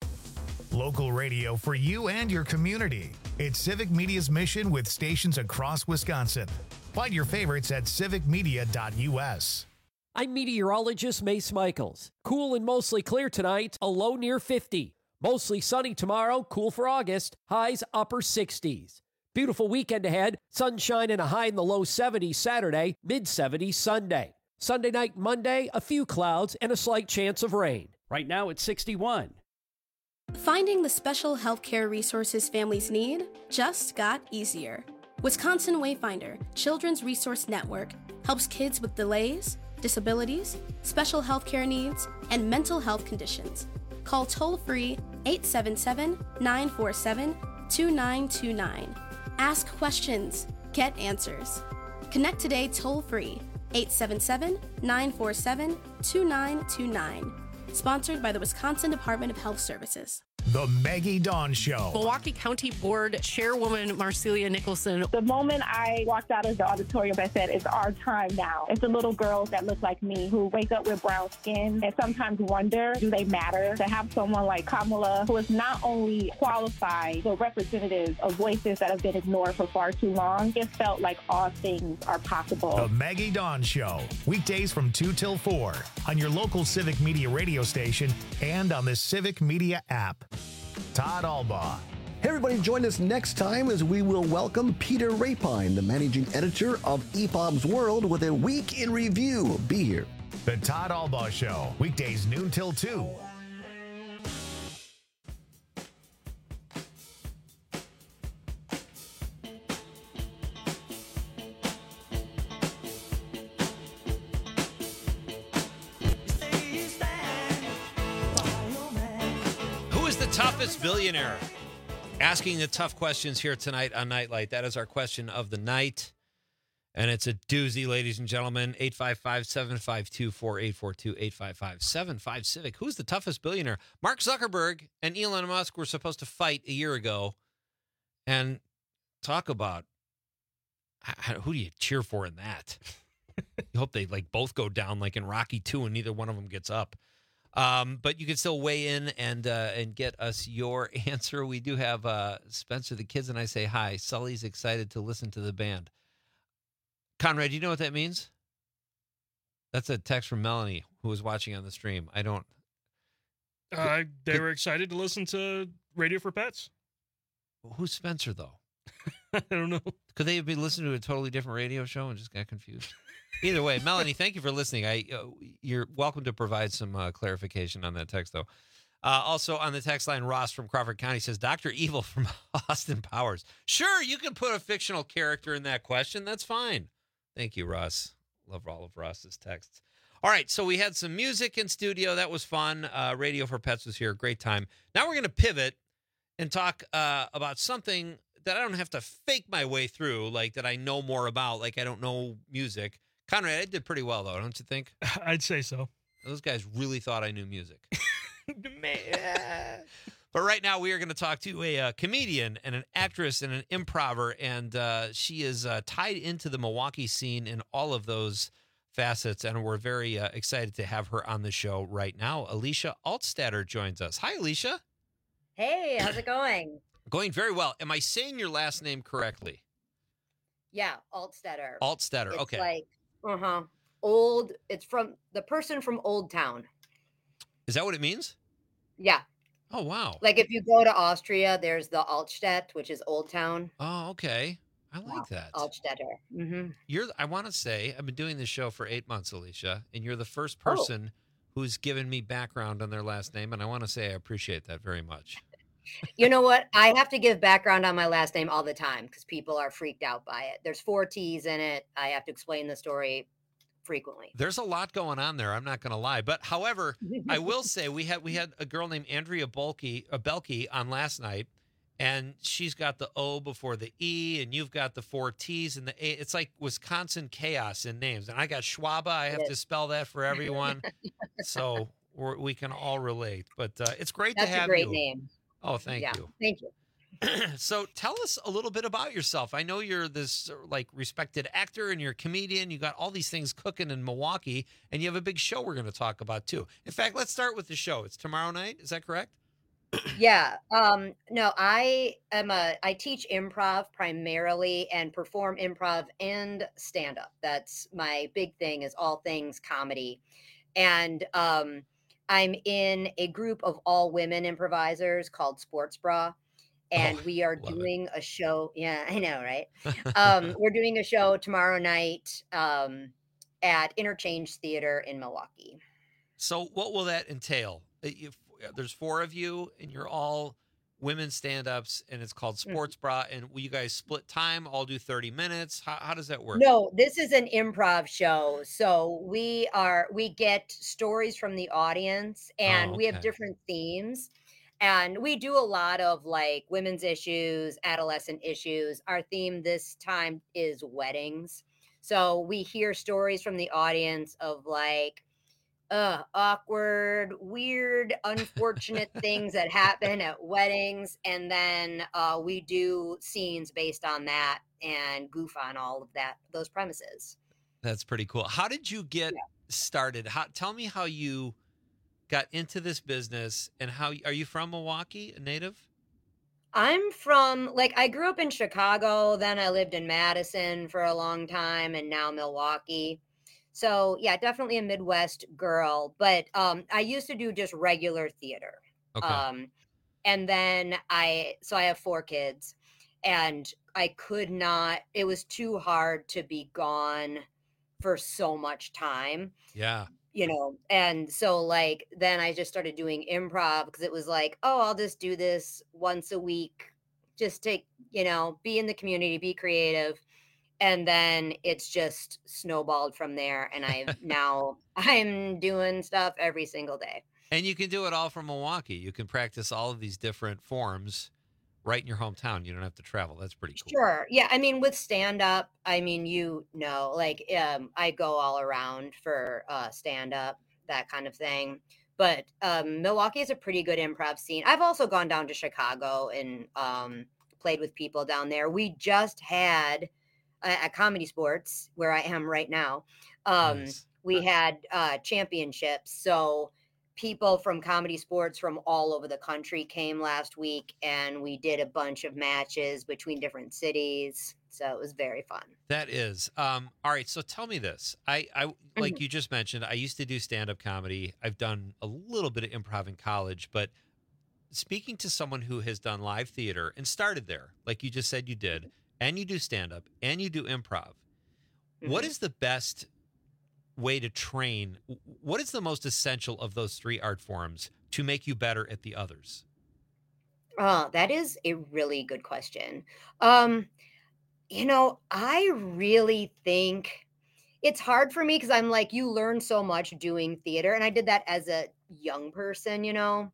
Local radio for you and your community. It's Civic Media's mission with stations across Wisconsin. Find your favorites at civic media dot U S. I'm meteorologist Mace Michaels. Cool and mostly clear tonight, a low near fifty. Mostly sunny tomorrow, cool for August, highs upper sixties. Beautiful weekend ahead, sunshine and a high in the low seventies Saturday, mid seventies Sunday. Sunday night, Monday, a few clouds and a slight chance of rain. Right now it's sixty-one. Finding the special healthcare resources families need just got easier. Wisconsin Wayfinder Children's Resource Network helps kids with delays, disabilities, special healthcare needs, and mental health conditions. Call toll-free eight seven seven, nine four seven, two nine two nine. Ask questions, get answers. Connect today toll-free eight seven seven, nine four seven, two nine two nine. Sponsored by the Wisconsin Department of Health Services. The Maggie Dawn Show. Milwaukee County Board Chairwoman Marcelia Nicholson. The moment I walked out of the auditorium, I said, it's our time now. It's the little girls that look like me who wake up with brown skin and sometimes wonder, do they matter? To have someone like Kamala, who is not only qualified, but representative of voices that have been ignored for far too long, it felt like all things are possible. The Maggie Dawn Show. Weekdays from two till four on your local Civic Media radio station and on the Civic Media app. Todd Albaugh. Hey everybody, join us next time as we will welcome Peter Rapine, the managing editor of E P O B's World, with a week in review. Be here. The Todd Albaugh Show, weekdays noon till two. toughest billionaire? Asking the tough questions here tonight on Nightlight. That is our question of the night. And it's a doozy, ladies and gentlemen. eight five five, seven five two, four eight four two, eight five five, seven five Civic. Who's the toughest billionaire? Mark Zuckerberg and Elon Musk were supposed to fight a year ago. And talk about how, who do you cheer for in that? You hope they like both go down like in Rocky two and neither one of them gets up. Um, but you can still weigh in and uh, and get us your answer. We do have uh, Spencer, the kids, and I say hi. Sully's excited to listen to the band. Conrad, do you know what that means? That's a text from Melanie, who was watching on the stream. I don't. Uh, they were excited to listen to Radio for Pets. Who's Spencer, though? I don't know. Could they have been listening to a totally different radio show and just got confused? Either way, Melanie, thank you for listening. I uh, You're welcome to provide some uh, clarification on that text, though. Uh, also on the text line, Ross from Crawford County says, Doctor Evil from Austin Powers. Sure, you can put a fictional character in that question. That's fine. Thank you, Ross. Love all of Ross's texts. All right, so we had some music in studio. That was fun. Uh, Radio for Pets was here. Great time. Now we're going to pivot and talk uh, about something that I don't have to fake my way through, like that I know more about, like I don't know music. Conrad, I did pretty well, though, don't you think? I'd say so. Those guys really thought I knew music. But right now we are going to talk to a uh, comedian and an actress and an improver, and uh, she is uh, tied into the Milwaukee scene in all of those facets, and we're very uh, excited to have her on the show right now. Alicia Altstatter joins us. Hi, Alicia. Hey, how's it going? Going very well. Am I saying your last name correctly? Yeah, Altstatter. Altstatter, It's okay. like, uh-huh. Old, it's from the person from Old Town. Is that what it means? Yeah. Oh, wow. Like if you go to Austria, there's the Altstadt, which is Old Town. Oh, okay. I like that. Altstädter. Mm-hmm. You're. I want to say I've been doing this show for eight months, Alicia, and you're the first Oh. person who's given me background on their last name, and I want to say I appreciate that very much. You know what? I have to give background on my last name all the time because people are freaked out by it. There's four T's in it. I have to explain the story frequently. There's a lot going on there. I'm not going to lie, but however, I will say we had we had a girl named Andrea Bulke, uh, Belke on last night, and she's got the O before the E, and you've got the four T's and the A. It's like Wisconsin chaos in names, and I got Schwaba. I have to spell that for everyone, so we're, we can all relate. But uh, it's great That's to have a great you. name. Oh, thank yeah, you. Thank you. So tell us a little bit about yourself. I know you're this uh, like respected actor and you're a comedian. You got all these things cooking in Milwaukee, and you have a big show we're going to talk about too. In fact, let's start with the show. It's tomorrow night. Is that correct? Yeah. Um, no, I am a I teach improv primarily and perform improv and stand up. That's my big thing is all things comedy. And um I'm in a group of all women improvisers called Sports Bra. And Oh, we are love doing a show. Yeah, I know, right? um, we're doing a show tomorrow night um, at Interchange Theater in Milwaukee. So what will that entail? Uh, you- There's four of you, and you're all women stand-ups, and it's called Sports Bra. And will you guys split time? All do thirty minutes? How, how does that work? No, this is an improv show. So we are we get stories from the audience and Oh, we have okay. different themes. And we do a lot of like women's issues, adolescent issues. Our theme this time is weddings. So we hear stories from the audience of like uh awkward, weird, unfortunate things that happen at weddings, and then uh we do scenes based on that and goof on all of that those premises. That's pretty cool. How did you get started? How, tell me how you got into this business, and how are you from Milwaukee, a native? I'm from like I grew up in Chicago, then I lived in Madison for a long time, and now Milwaukee. So yeah, definitely a Midwest girl. But um, I used to do just regular theater. Okay. Um, and then I so I have four kids, and I could not. It was too hard to be gone for so much time. Yeah. You know, and so like then I just started doing improv because it was like, oh, I'll just do this once a week, just take, you know, be in the community, be creative. And then it's just snowballed from there. And I've now I'm doing stuff every single day. And you can do it all from Milwaukee. You can practice all of these different forms right in your hometown. You don't have to travel. That's pretty cool. Sure. Yeah. I mean, with stand up, I mean, you know, like um, I go all around for uh, stand up, that kind of thing. But um, Milwaukee is a pretty good improv scene. I've also gone down to Chicago and um, played with people down there. We just had uh, at Comedy Sports, where I am right now, um, Nice. we had uh, championships. So people from Comedy Sports from all over the country came last week, and we did a bunch of matches between different cities. So it was very fun. That is. Um, all right. So tell me this. I, I like you just mentioned, I used to do stand-up comedy. I've done a little bit of improv in college, but speaking to someone who has done live theater and started there, like you just said you did, and you do stand-up and you do improv, what is the best way to train? What is the most essential of those three art forms to make you better at the others? Oh, that is a really good question. Um, you know, I really think it's hard for me because I'm like, you learn so much doing theater, and I did that as a young person, you know.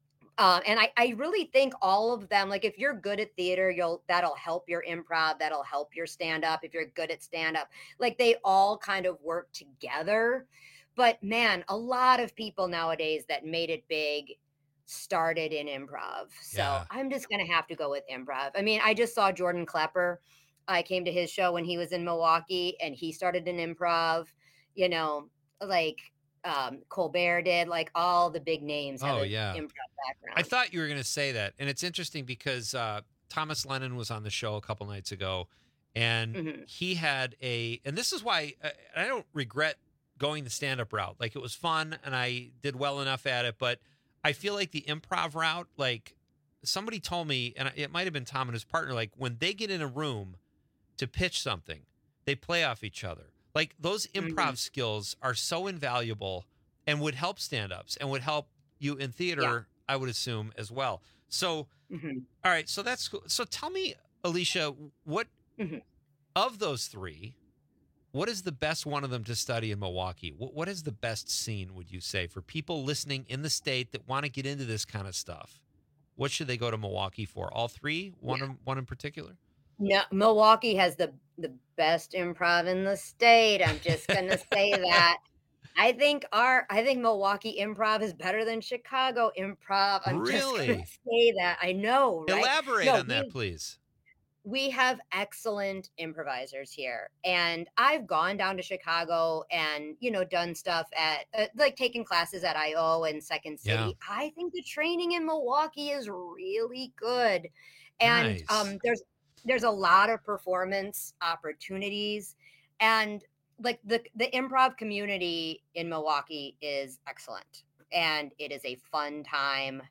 Um, and I, I really think all of them, like if you're good at theater, you'll that'll help your improv, that'll help your stand up. If you're good at stand up, like they all kind of work together. But man, a lot of people nowadays that made it big started in improv. So Yeah. I'm just gonna have to go with improv. I mean, I just saw Jordan Klepper. I came to his show when he was in Milwaukee, and he started in improv. You know, like um, Colbert did. Like all the big names have Oh, an yeah. improv background. I thought you were going to say that. And it's interesting because uh, Thomas Lennon was on the show a couple nights ago, and Mhm. he had a, and this is why I, I don't regret going the stand up route. Like it was fun and I did well enough at it, but I feel like the improv route, like somebody told me, and it might have been Tom and his partner, like when they get in a room to pitch something, they play off each other. Like those improv skills are so invaluable and would help stand-ups and would help you in theater, Yeah. I would assume, as well. So, Mhm. all right, so that's cool. So tell me, Alicia, what Mhm. of those three, what is the best one of them to study in Milwaukee? What, what is the best scene, would you say, for people listening in the state that want to get into this kind of stuff? What should they go to Milwaukee for? All three? One, in, one in particular? No, Milwaukee has the the best improv in the state. I'm just gonna say that. I think our I think Milwaukee improv is better than Chicago improv. I'm just Really? gonna say that. I know, right? Elaborate No, on that, we- please. we have excellent improvisers here, and I've gone down to Chicago and you know done stuff at uh, like taking classes at I O and Second City. Yeah. I think the training in Milwaukee is really good, and Nice. um, there's there's a lot of performance opportunities, and like the the improv community in Milwaukee is excellent, and it is a fun time.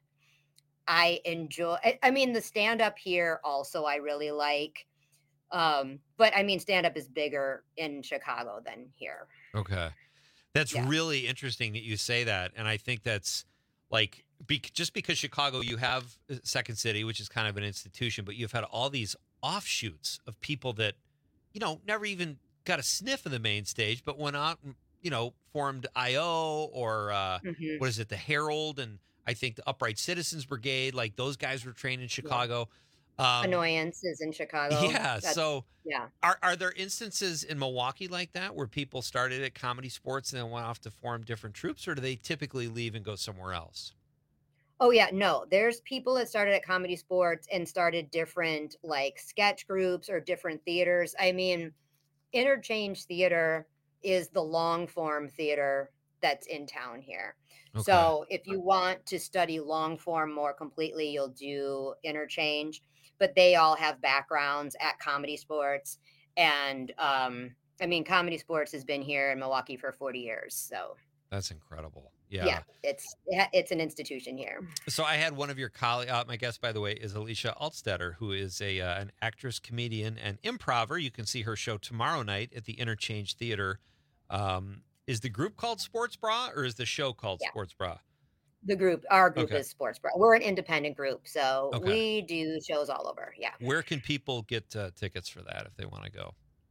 I enjoy I, I mean the stand up here also I really like. Um, but I mean stand up is bigger in Chicago than here. Okay. That's Yeah. really interesting that you say that. And I think that's like, be, just because Chicago, you have uh, Second City, which is kind of an institution, but you've had all these offshoots of people that, you know, never even got a sniff of the main stage, but went out and, you know, formed I O or uh, Mhm. what is it, the Herald, and I think the Upright Citizens Brigade, like those guys were trained in Chicago. Um, Annoyances in Chicago. Yeah. That's- So yeah. are are there instances in Milwaukee like that where people started at Comedy Sports and then went off to form different troops, or do they typically leave and go somewhere else? Oh yeah, no. There's people that started at Comedy Sports and started different like sketch groups or different theaters. I mean, Interchange Theater is the long form theater that's in town here. Okay. So if you want to study long form more completely, you'll do Interchange. But they all have backgrounds at Comedy Sports, and um, I mean, Comedy Sports has been here in Milwaukee for forty years. So That's incredible. Yeah. yeah, it's it's an institution here. So I had one of your colleagues. Uh, my guest, by the way, is Alicia Altstetter, who is a uh, an actress, comedian, and improver. You can see her show tomorrow night at the Interchange Theater. Um, is the group called Sports Bra, or is the show called Yeah. Sports Bra? The group, our group Okay. is Sports Bra. We're an independent group, so Okay. we do shows all over. Yeah. Where can people get uh, tickets for that if they want to go?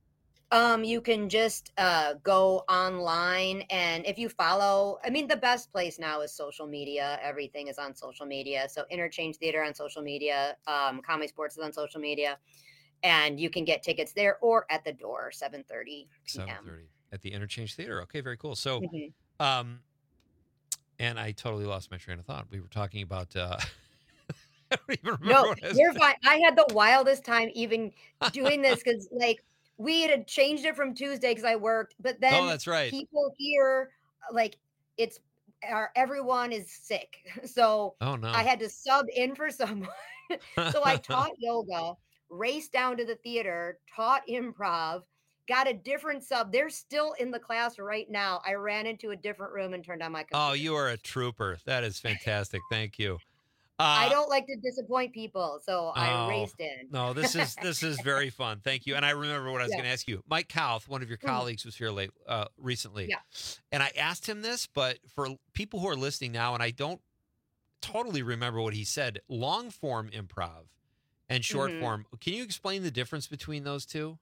Um, you can just uh, go online, and if you follow, I mean, the best place now is social media. Everything is on social media. So Interchange Theater on social media, um, Comedy Sports is on social media, and you can get tickets there or at the door, seven thirty p.m. seven thirty at the Interchange Theater. Okay, very cool. So, Mhm. um, and I totally lost my train of thought. We were talking about. Uh, I don't even remember No, what I was you're fine. I had the wildest time even doing this because, like, we had changed it from Tuesday because I worked, but then Oh, that's right. people here, like, it's our, everyone is sick. So Oh, no. I had to sub in for someone. So I taught yoga, raced down to the theater, taught improv, got a different sub. They're still in the class right now. I ran into a different room and turned on my computer. Oh, you are a trooper. That is fantastic. Thank you. I Uh, don't like to disappoint people, so I oh, raced in. No, this is this is very fun. Thank you. And I remember what I was Yeah. going to ask you. Mike Kauth, one of your Mm. colleagues, was here late uh, recently. Yeah. And I asked him this, but for people who are listening now, and I don't totally remember what he said, long form improv and short Mhm. form. Can you explain the difference between those two?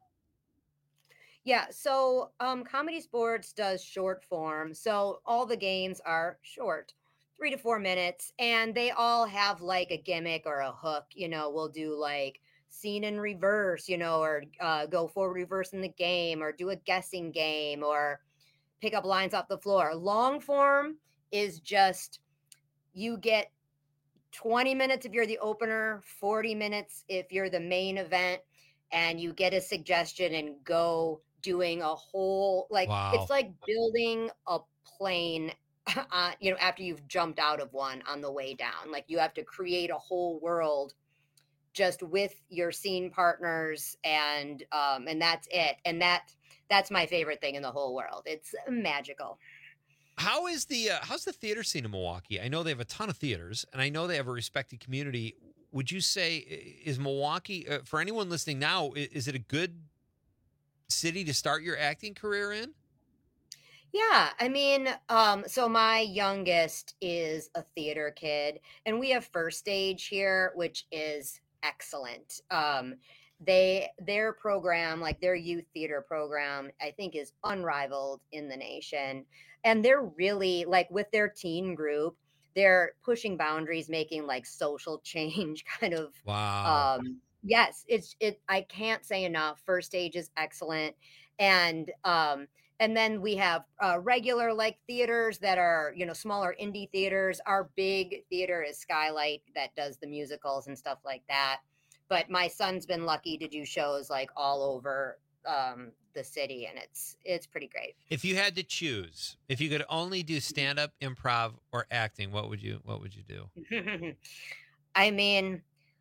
Yeah, so um, Comedy Sports does short form. So all the games are short, three to four minutes, and they all have like a gimmick or a hook. You know, we'll do like scene in reverse, you know, or uh, go forward reverse in the game, or do a guessing game, or pick up lines off the floor. Long form is just you get twenty minutes if you're the opener, forty minutes if you're the main event, and you get a suggestion and go doing a whole like Wow. it's like building a plane uh, you know, after you've jumped out of one on the way down. Like you have to create a whole world just with your scene partners, and um and that's it. And that that's my favorite thing in the whole world. It's magical. How is the uh, how's the theater scene in Milwaukee? I know they have a ton of theaters, and I know they have a respected community. Would you say i- is Milwaukee uh, for anyone listening now? i- Is it a good city to start your acting career in? Yeah, I mean, um, so my youngest is a theater kid, and we have First Stage here, which is excellent. Um, they their program, like their youth theater program, I think is unrivaled in the nation, and they're really like with their teen group, they're pushing boundaries, making like social change kind of Wow. um yes, it's it I can't say enough. First Stage is excellent. And um and then we have uh, regular like theaters that are, you know, smaller indie theaters. Our big theater is Skylight that does the musicals and stuff like that. But my son's been lucky to do shows like all over um, the city, and it's it's pretty great. If you had to choose, if you could only do stand up, improv, or acting, what would you what would you do? I mean,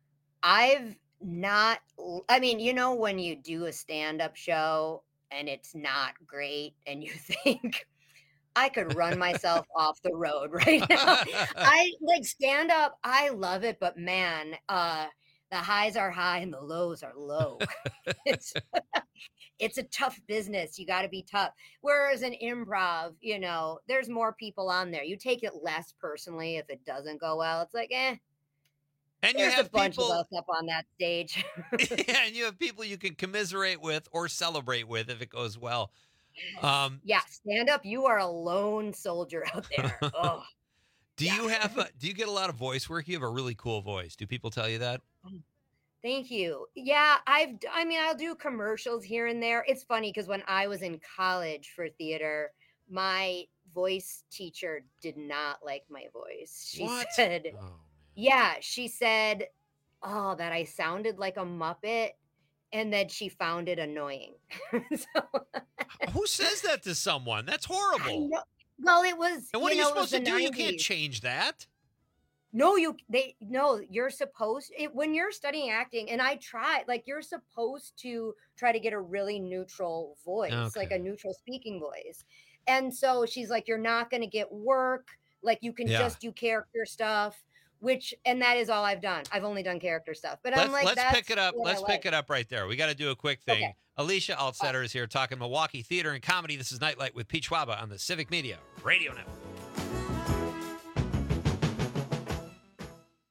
I've not, l- I mean, you know, when you do a stand up show and it's not great, and you think, I could run myself off the road right now. I like stand up, I love it, but man, uh, the highs are high and the lows are low. it's it's a tough business. You got to be tough. Whereas in improv, you know, there's more people on there. You take it less personally if it doesn't go well. It's like, eh, And you there's a have bunch people, of us up on that stage. and you have people you can commiserate with or celebrate with if it goes well. Um, Yeah, stand up. You are a lone soldier out there. Oh, do you have a, do you get a lot of voice work? You have a really cool voice. Do people tell you that? thank you. Yeah, I've, d- I mean, I'll do commercials here and there. It's funny because when I was in college for theater, my voice teacher did not like my voice. She What? said, Oh, yeah, she said, oh, that I sounded like a Muppet, and that she found it annoying. So, who says that to someone? That's I horrible. know- well, it was, And what you are you know, it was supposed to the do? You can't nineties. change that. No, you they no, you're supposed it, when you're studying acting, and I tried, like you're supposed to try to get a really neutral voice, like a Okay. neutral speaking voice. And so she's like, you're not going to get work, like you can Yeah. just do character stuff, which and that is all I've done. I've only done character stuff. But I'm Let's like, let's that's pick it up. what I Let's like. pick it up right there. We got to do a quick thing. Okay. Alicia Altsetter is here talking Milwaukee theater and comedy. This is Nightlight with Pete Schwaba on the Civic Media Radio Network.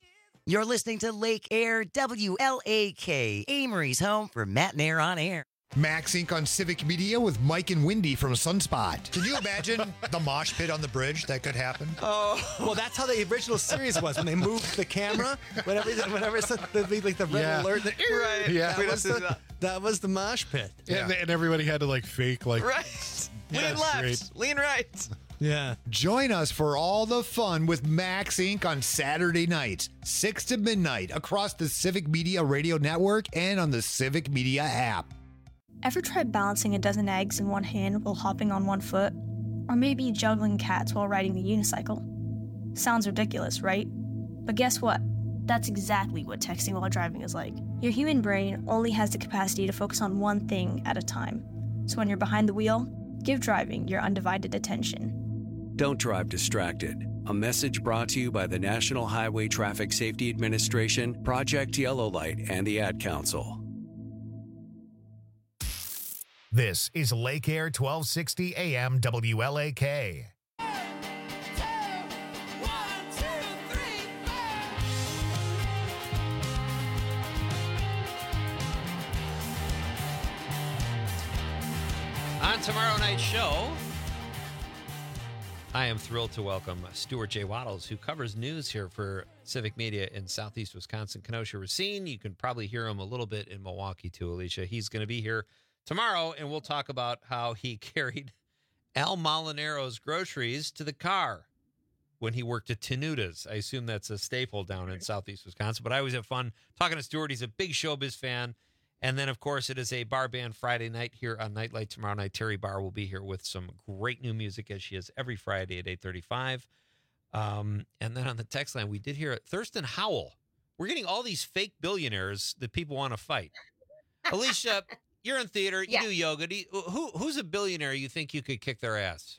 You're listening to Lake Air W L A K, Amory's home for Matt and Air on Air. Max Incorporated on Civic Media with Mike and Wendy from Sunspot. Can you imagine the mosh pit on the bridge that could happen? Oh, well, that's how the original series was when they moved the camera. Whenever, whenever it's the, the, like the red Yeah. alert, the, Right. Yeah. that was the, that was the mosh pit. And, and everybody had to like fake like. Right. Yeah, Lean that's left, great. lean right. Yeah. Join us for all the fun with Max Incorporated on Saturday nights, six to midnight, across the Civic Media Radio Network and on the Civic Media app. Ever tried balancing a dozen eggs in one hand while hopping on one foot? Or maybe juggling cats while riding the unicycle? Sounds ridiculous, right? But guess what? That's exactly what texting while driving is like. Your human brain only has the capacity to focus on one thing at a time. So when you're behind the wheel, give driving your undivided attention. Don't drive distracted. A message brought to you by the National Highway Traffic Safety Administration, Project Yellow Light, and the Ad Council. This is Lake Air twelve sixty A M W L A K. On tomorrow night's show, I am thrilled to welcome Stuart J. Waddles, who covers news here for Civic Media in Southeast Wisconsin, Kenosha, Racine. You can probably hear him a little bit in Milwaukee, too, Alicia. He's going to be here tomorrow, and we'll talk about how he carried Al Molinaro's groceries to the car when he worked at Tenuta's. I assume that's a staple down in Southeast Wisconsin, but I always have fun talking to Stuart. He's a big showbiz fan. And then, of course, it is a bar band Friday night here on Nightlight. Tomorrow night, Terry Barr will be here with some great new music, as she is every Friday at eight thirty-five. Um, and then on the text line, we did hear Thurston Howell. We're getting all these fake billionaires that people want to fight. Alicia, you're in theater. You Yeah. do yoga. Do you, who Who's a billionaire you think you could kick their ass?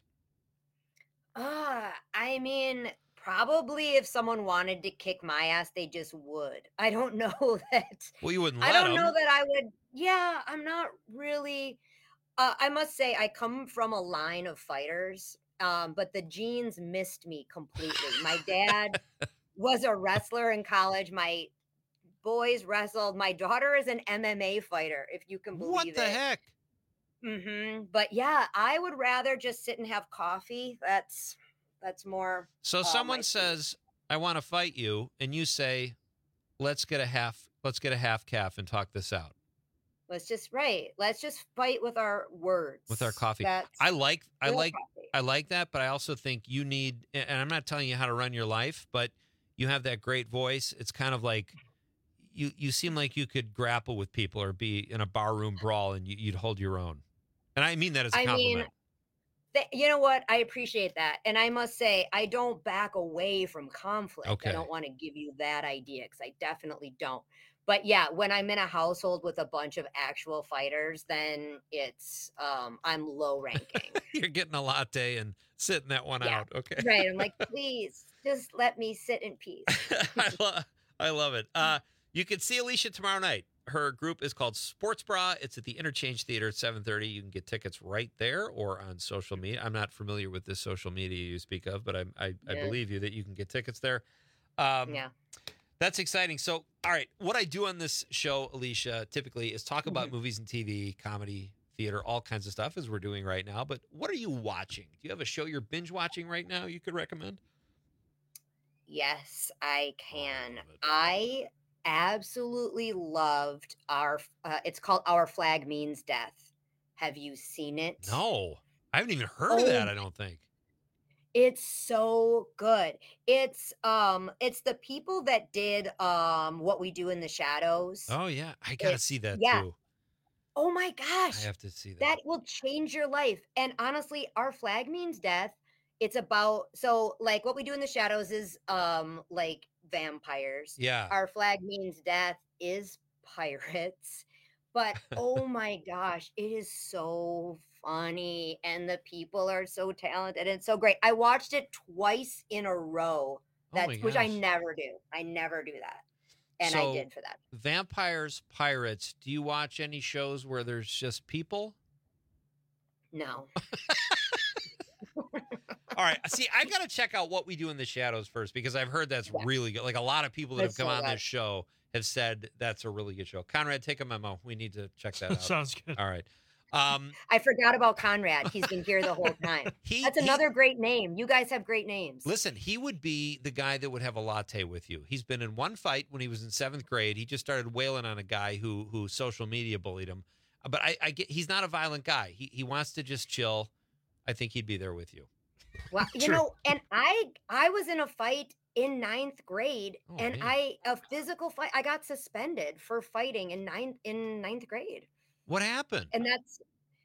Uh, I mean, probably if someone wanted to kick my ass, they just would. I don't know that. Well, you wouldn't I let don't them. know that I would. Yeah, I'm not really. Uh, I must say, I come from a line of fighters, um, but the genes missed me completely. My dad was a wrestler in college. My boys wrestled. My daughter is an M M A fighter, if you can believe What it. the heck? Mm-hmm. But yeah, I would rather just sit and have coffee. That's that's more. So uh, someone my says, "I want to fight you," and you say, "Let's get a half. Let's get a half calf and talk this out Let's just right. Let's just fight with our words. with our coffee." That's I like, I real like, coffee. I like that, but I also think you need. And I'm not telling you how to run your life, but you have that great voice. It's kind of like you. You seem like you could grapple with people or be in a barroom brawl, and you, you'd hold your own. And I mean that as a I compliment. mean, th- you know what? I appreciate that, and I must say, I don't back away from conflict. Okay. I don't want to give you that idea because I definitely don't. But yeah, when I'm in a household with a bunch of actual fighters, then it's um, I'm low ranking. You're getting a latte and sitting that one Yeah, out. Okay. right? I'm like, please, just let me sit in peace. I, lo- I love it. Uh, you can see Alicia tomorrow night. Her group is called Sports Bra. It's at the Interchange Theater at seven thirty. You can get tickets right there or on social media. I'm not familiar with this social media you speak of, but I I, I Yeah. believe you that you can get tickets there. Um, Yeah. That's exciting. So, all right, what I do on this show, Alicia, typically is talk about Mhm. movies and T V, comedy, theater, all kinds of stuff, as we're doing right now. But what are you watching? Do you have a show you're binge watching right now you could recommend? Yes, I can. I absolutely loved our. Uh, it's called Our Flag Means Death. Have you seen it? No, I haven't even heard of that. I don't think. It's so good. It's um it's the people that did um What We Do in the Shadows. Oh yeah, I gotta It- see that yeah. too. Oh my gosh. I have to see that. That will change your life. And honestly, Our Flag Means Death. It's about so like What We Do in the Shadows is um like vampires. Yeah. Our Flag Means Death is pirates. But oh my gosh, it is so funny and the people are so talented and so great. I watched it twice in a row. Oh my That's which I gosh. never do. I never do that. And I So, did for that. Vampires, pirates. Do you watch any shows where there's just people? No. All right. See, I got to check out What We Do in the Shadows first because I've heard that's really good. Like a lot of people that That's have come so on good. this show have said that's a really good show. Conrad, take a memo. We need to check that out. Sounds good. All right. Um, I forgot about Conrad. He's been here the whole time. He- That's he- another great name. You guys have great names. Listen, he would be the guy that would have a latte with you. He's been in one fight when he was in seventh grade. He just started wailing on a guy who who social media bullied him. But I, I get he's not a violent guy. He he wants to just chill. I think he'd be there with you. Well, you True. know, and I I was in a fight in ninth grade, Oh, and man. I a physical fight. I got suspended for fighting in ninth in ninth grade, What happened? and that's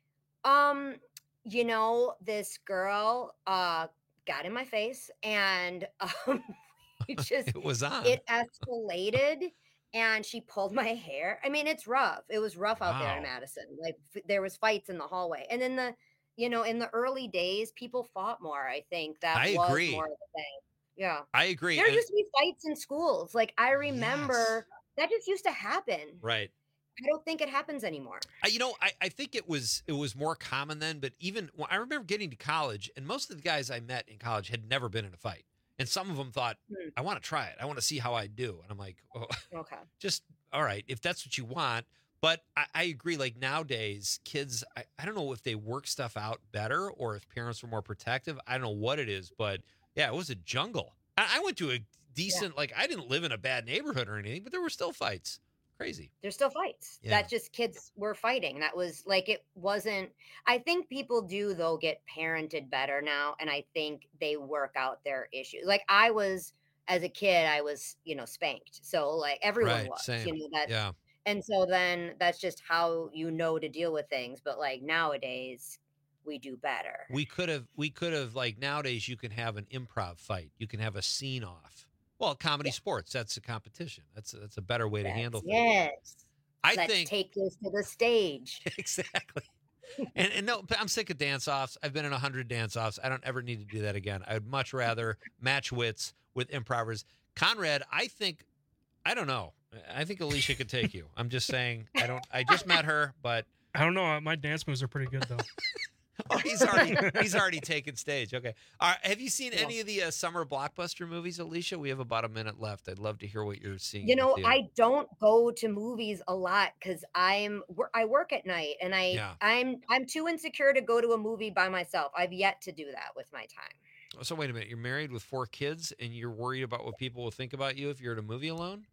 um, you know, this girl uh got in my face, and um, it just It was on. it escalated. And she pulled my hair. I mean, it's rough. It was rough out there in Wow. Madison. Like f- there was fights in the hallway. And in the, you know, in the early days, people fought more. I think that I was agree. more of a thing. Yeah. I agree. There And- used to be fights in schools. Like I remember that just used to happen. right. I don't think it happens anymore. I, you know, I, I think it was it was more common then, but even well, I remember getting to college, and most of the guys I met in college had never been in a fight, and some of them thought, Hmm. "I want to try it. I want to see how I do." And I'm like, "Oh, Okay. just all right, if that's what you want." But I, I agree. Like nowadays, kids, I, I don't know if they work stuff out better or if parents were more protective. I don't know what it is, but yeah, it was a jungle. I, I went to a decent, like I didn't live in a bad neighborhood or anything, but there were still fights. Crazy. There's still fights. Yeah. That just kids were fighting. That was like it wasn't. I think people do though get parented better now, and I think they work out their issues. Like I was as a kid, I was you know spanked, so like everyone Right, was. same. You know that. Yeah. And so then that's just how you know to deal with things. But like nowadays, we do better. We could have, we could have, like nowadays, you can have an improv fight. You can have a scene off. Well, comedy sports, that's a competition. That's a, that's a better way to handle things. Yes. I Let's think take this to the stage. exactly. And, and no, but I'm sick of dance offs. I've been in a hundred dance offs. I don't ever need to do that again. I would much rather match wits with improvers. Conrad, I think, I don't know. I think Alicia could take you. I'm just saying. I don't. I just met her, but I don't know. My dance moves are pretty good though. oh, he's already he's already taken stage. Okay. All right. Have you seen any of the uh, summer blockbuster movies, Alicia? We have about a minute left. I'd love to hear what you're seeing. You in the know, theater. I don't go to movies a lot because I'm wor- I work at night, and I Yeah. I'm I'm too insecure to go to a movie by myself. I've yet to do that with my time. So wait a minute. You're married with four kids, and you're worried about what people will think about you if you're at a movie alone.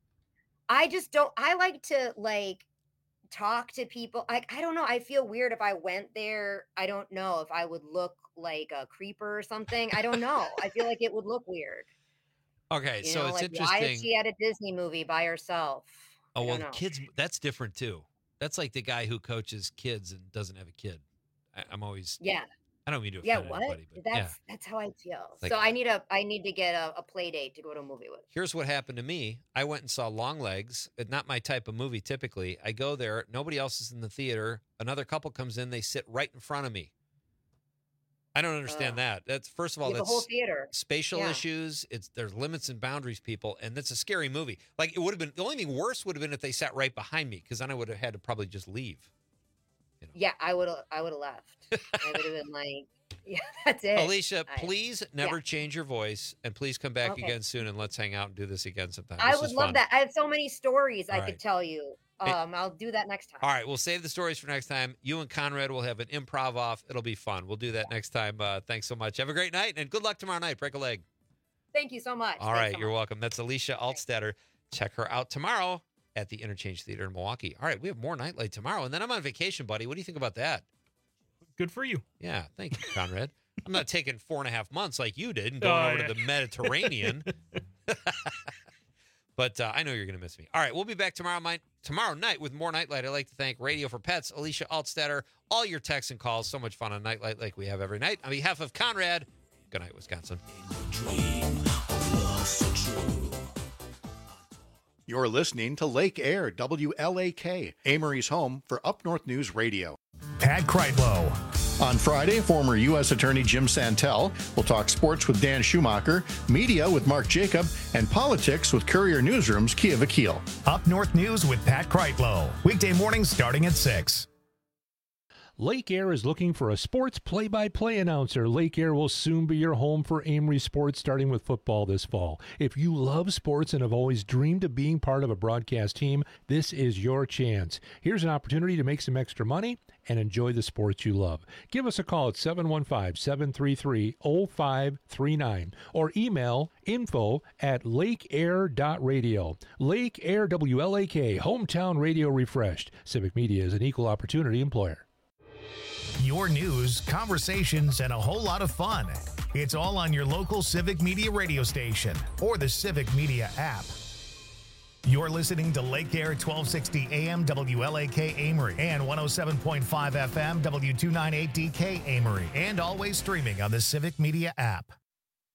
I just don't. I like to like talk to people. Like I don't know. I feel weird if I went there. I don't know if I would look like a creeper or something. I don't know. I feel like it would look weird. Okay, You so know, it's like interesting. why is she at a Disney movie by herself? Oh I well, don't know. kids. That's different too. That's like the guy who coaches kids and doesn't have a kid. I, I'm always. Yeah. I don't mean to Yeah, offend what? anybody, but That's yeah. that's how I feel. Like- so I need a I need to get a, a play date to go to a movie with. Here's what happened to me. I went and saw Longlegs. It's not my type of movie typically. I go there, nobody else is in the theater. Another couple comes in, they sit right in front of me. I don't understand Ugh. that. That's first of all, You have a that's whole theater. spatial Yeah. issues. It's there's limits and boundaries, people, and that's a scary movie. Like it would have been the only thing worse would have been if they sat right behind me, because then I would have had to probably just leave. Yeah, I would have I would have left. I would have been like, yeah, that's it. Alicia, I- please never yeah. change your voice, and please come back Okay. again soon, and let's hang out and do this again sometime. I This would is love fun. that. I have so many stories I All could right. tell you. Hey- Um, I'll do that next time. All right, we'll save the stories for next time. You and Conrad will have an improv off. It'll be fun. We'll do that next time. Uh, thanks so much. Have a great night, and good luck tomorrow night. Break a leg. Thank you so much. All Thanks right, so you're much. welcome. That's Alicia Altstatter. Check her out tomorrow at the Interchange Theater in Milwaukee. All right, we have more Nightlight tomorrow, and then I'm on vacation, buddy. What do you think about that? Good for you. Yeah, thank you, Conrad. I'm not taking four and a half months like you did and going Oh, over yeah. to the Mediterranean. But uh, I know you're going to miss me. All right, we'll be back tomorrow night, tomorrow night with more Nightlight. I'd like to thank Radio for Pets, Alicia Altstatter, all your texts and calls. So much fun on Nightlight like we have every night. On behalf of Conrad, good night, Wisconsin. You're listening to Lake Air, W L A K, Amory's home for Up North News Radio. Pat Kreitlow. On Friday, former U S Attorney Jim Santel will talk sports with Dan Schumacher, media with Mark Jacob, and politics with Courier Newsroom's Kia Vakil. Up North News with Pat Kreitlow. Weekday mornings starting at six. Lake Air is looking for a sports play-by-play announcer. Lake Air will soon be your home for Amory Sports, starting with football this fall. If you love sports and have always dreamed of being part of a broadcast team, this is your chance. Here's an opportunity to make some extra money and enjoy the sports you love. Give us a call at seven one five, seven three three, zero five three nine or email info at lakeair dot radio. Lake Air W L A K, hometown radio refreshed. Civic Media is an equal opportunity employer. Your news, conversations, and a whole lot of fun. It's all on your local Civic Media radio station or the Civic Media app. You're listening to Lake Air twelve sixty A M W L A K Amory and one oh seven point five F M W two ninety-eight D K Amory, and always streaming on the Civic Media app.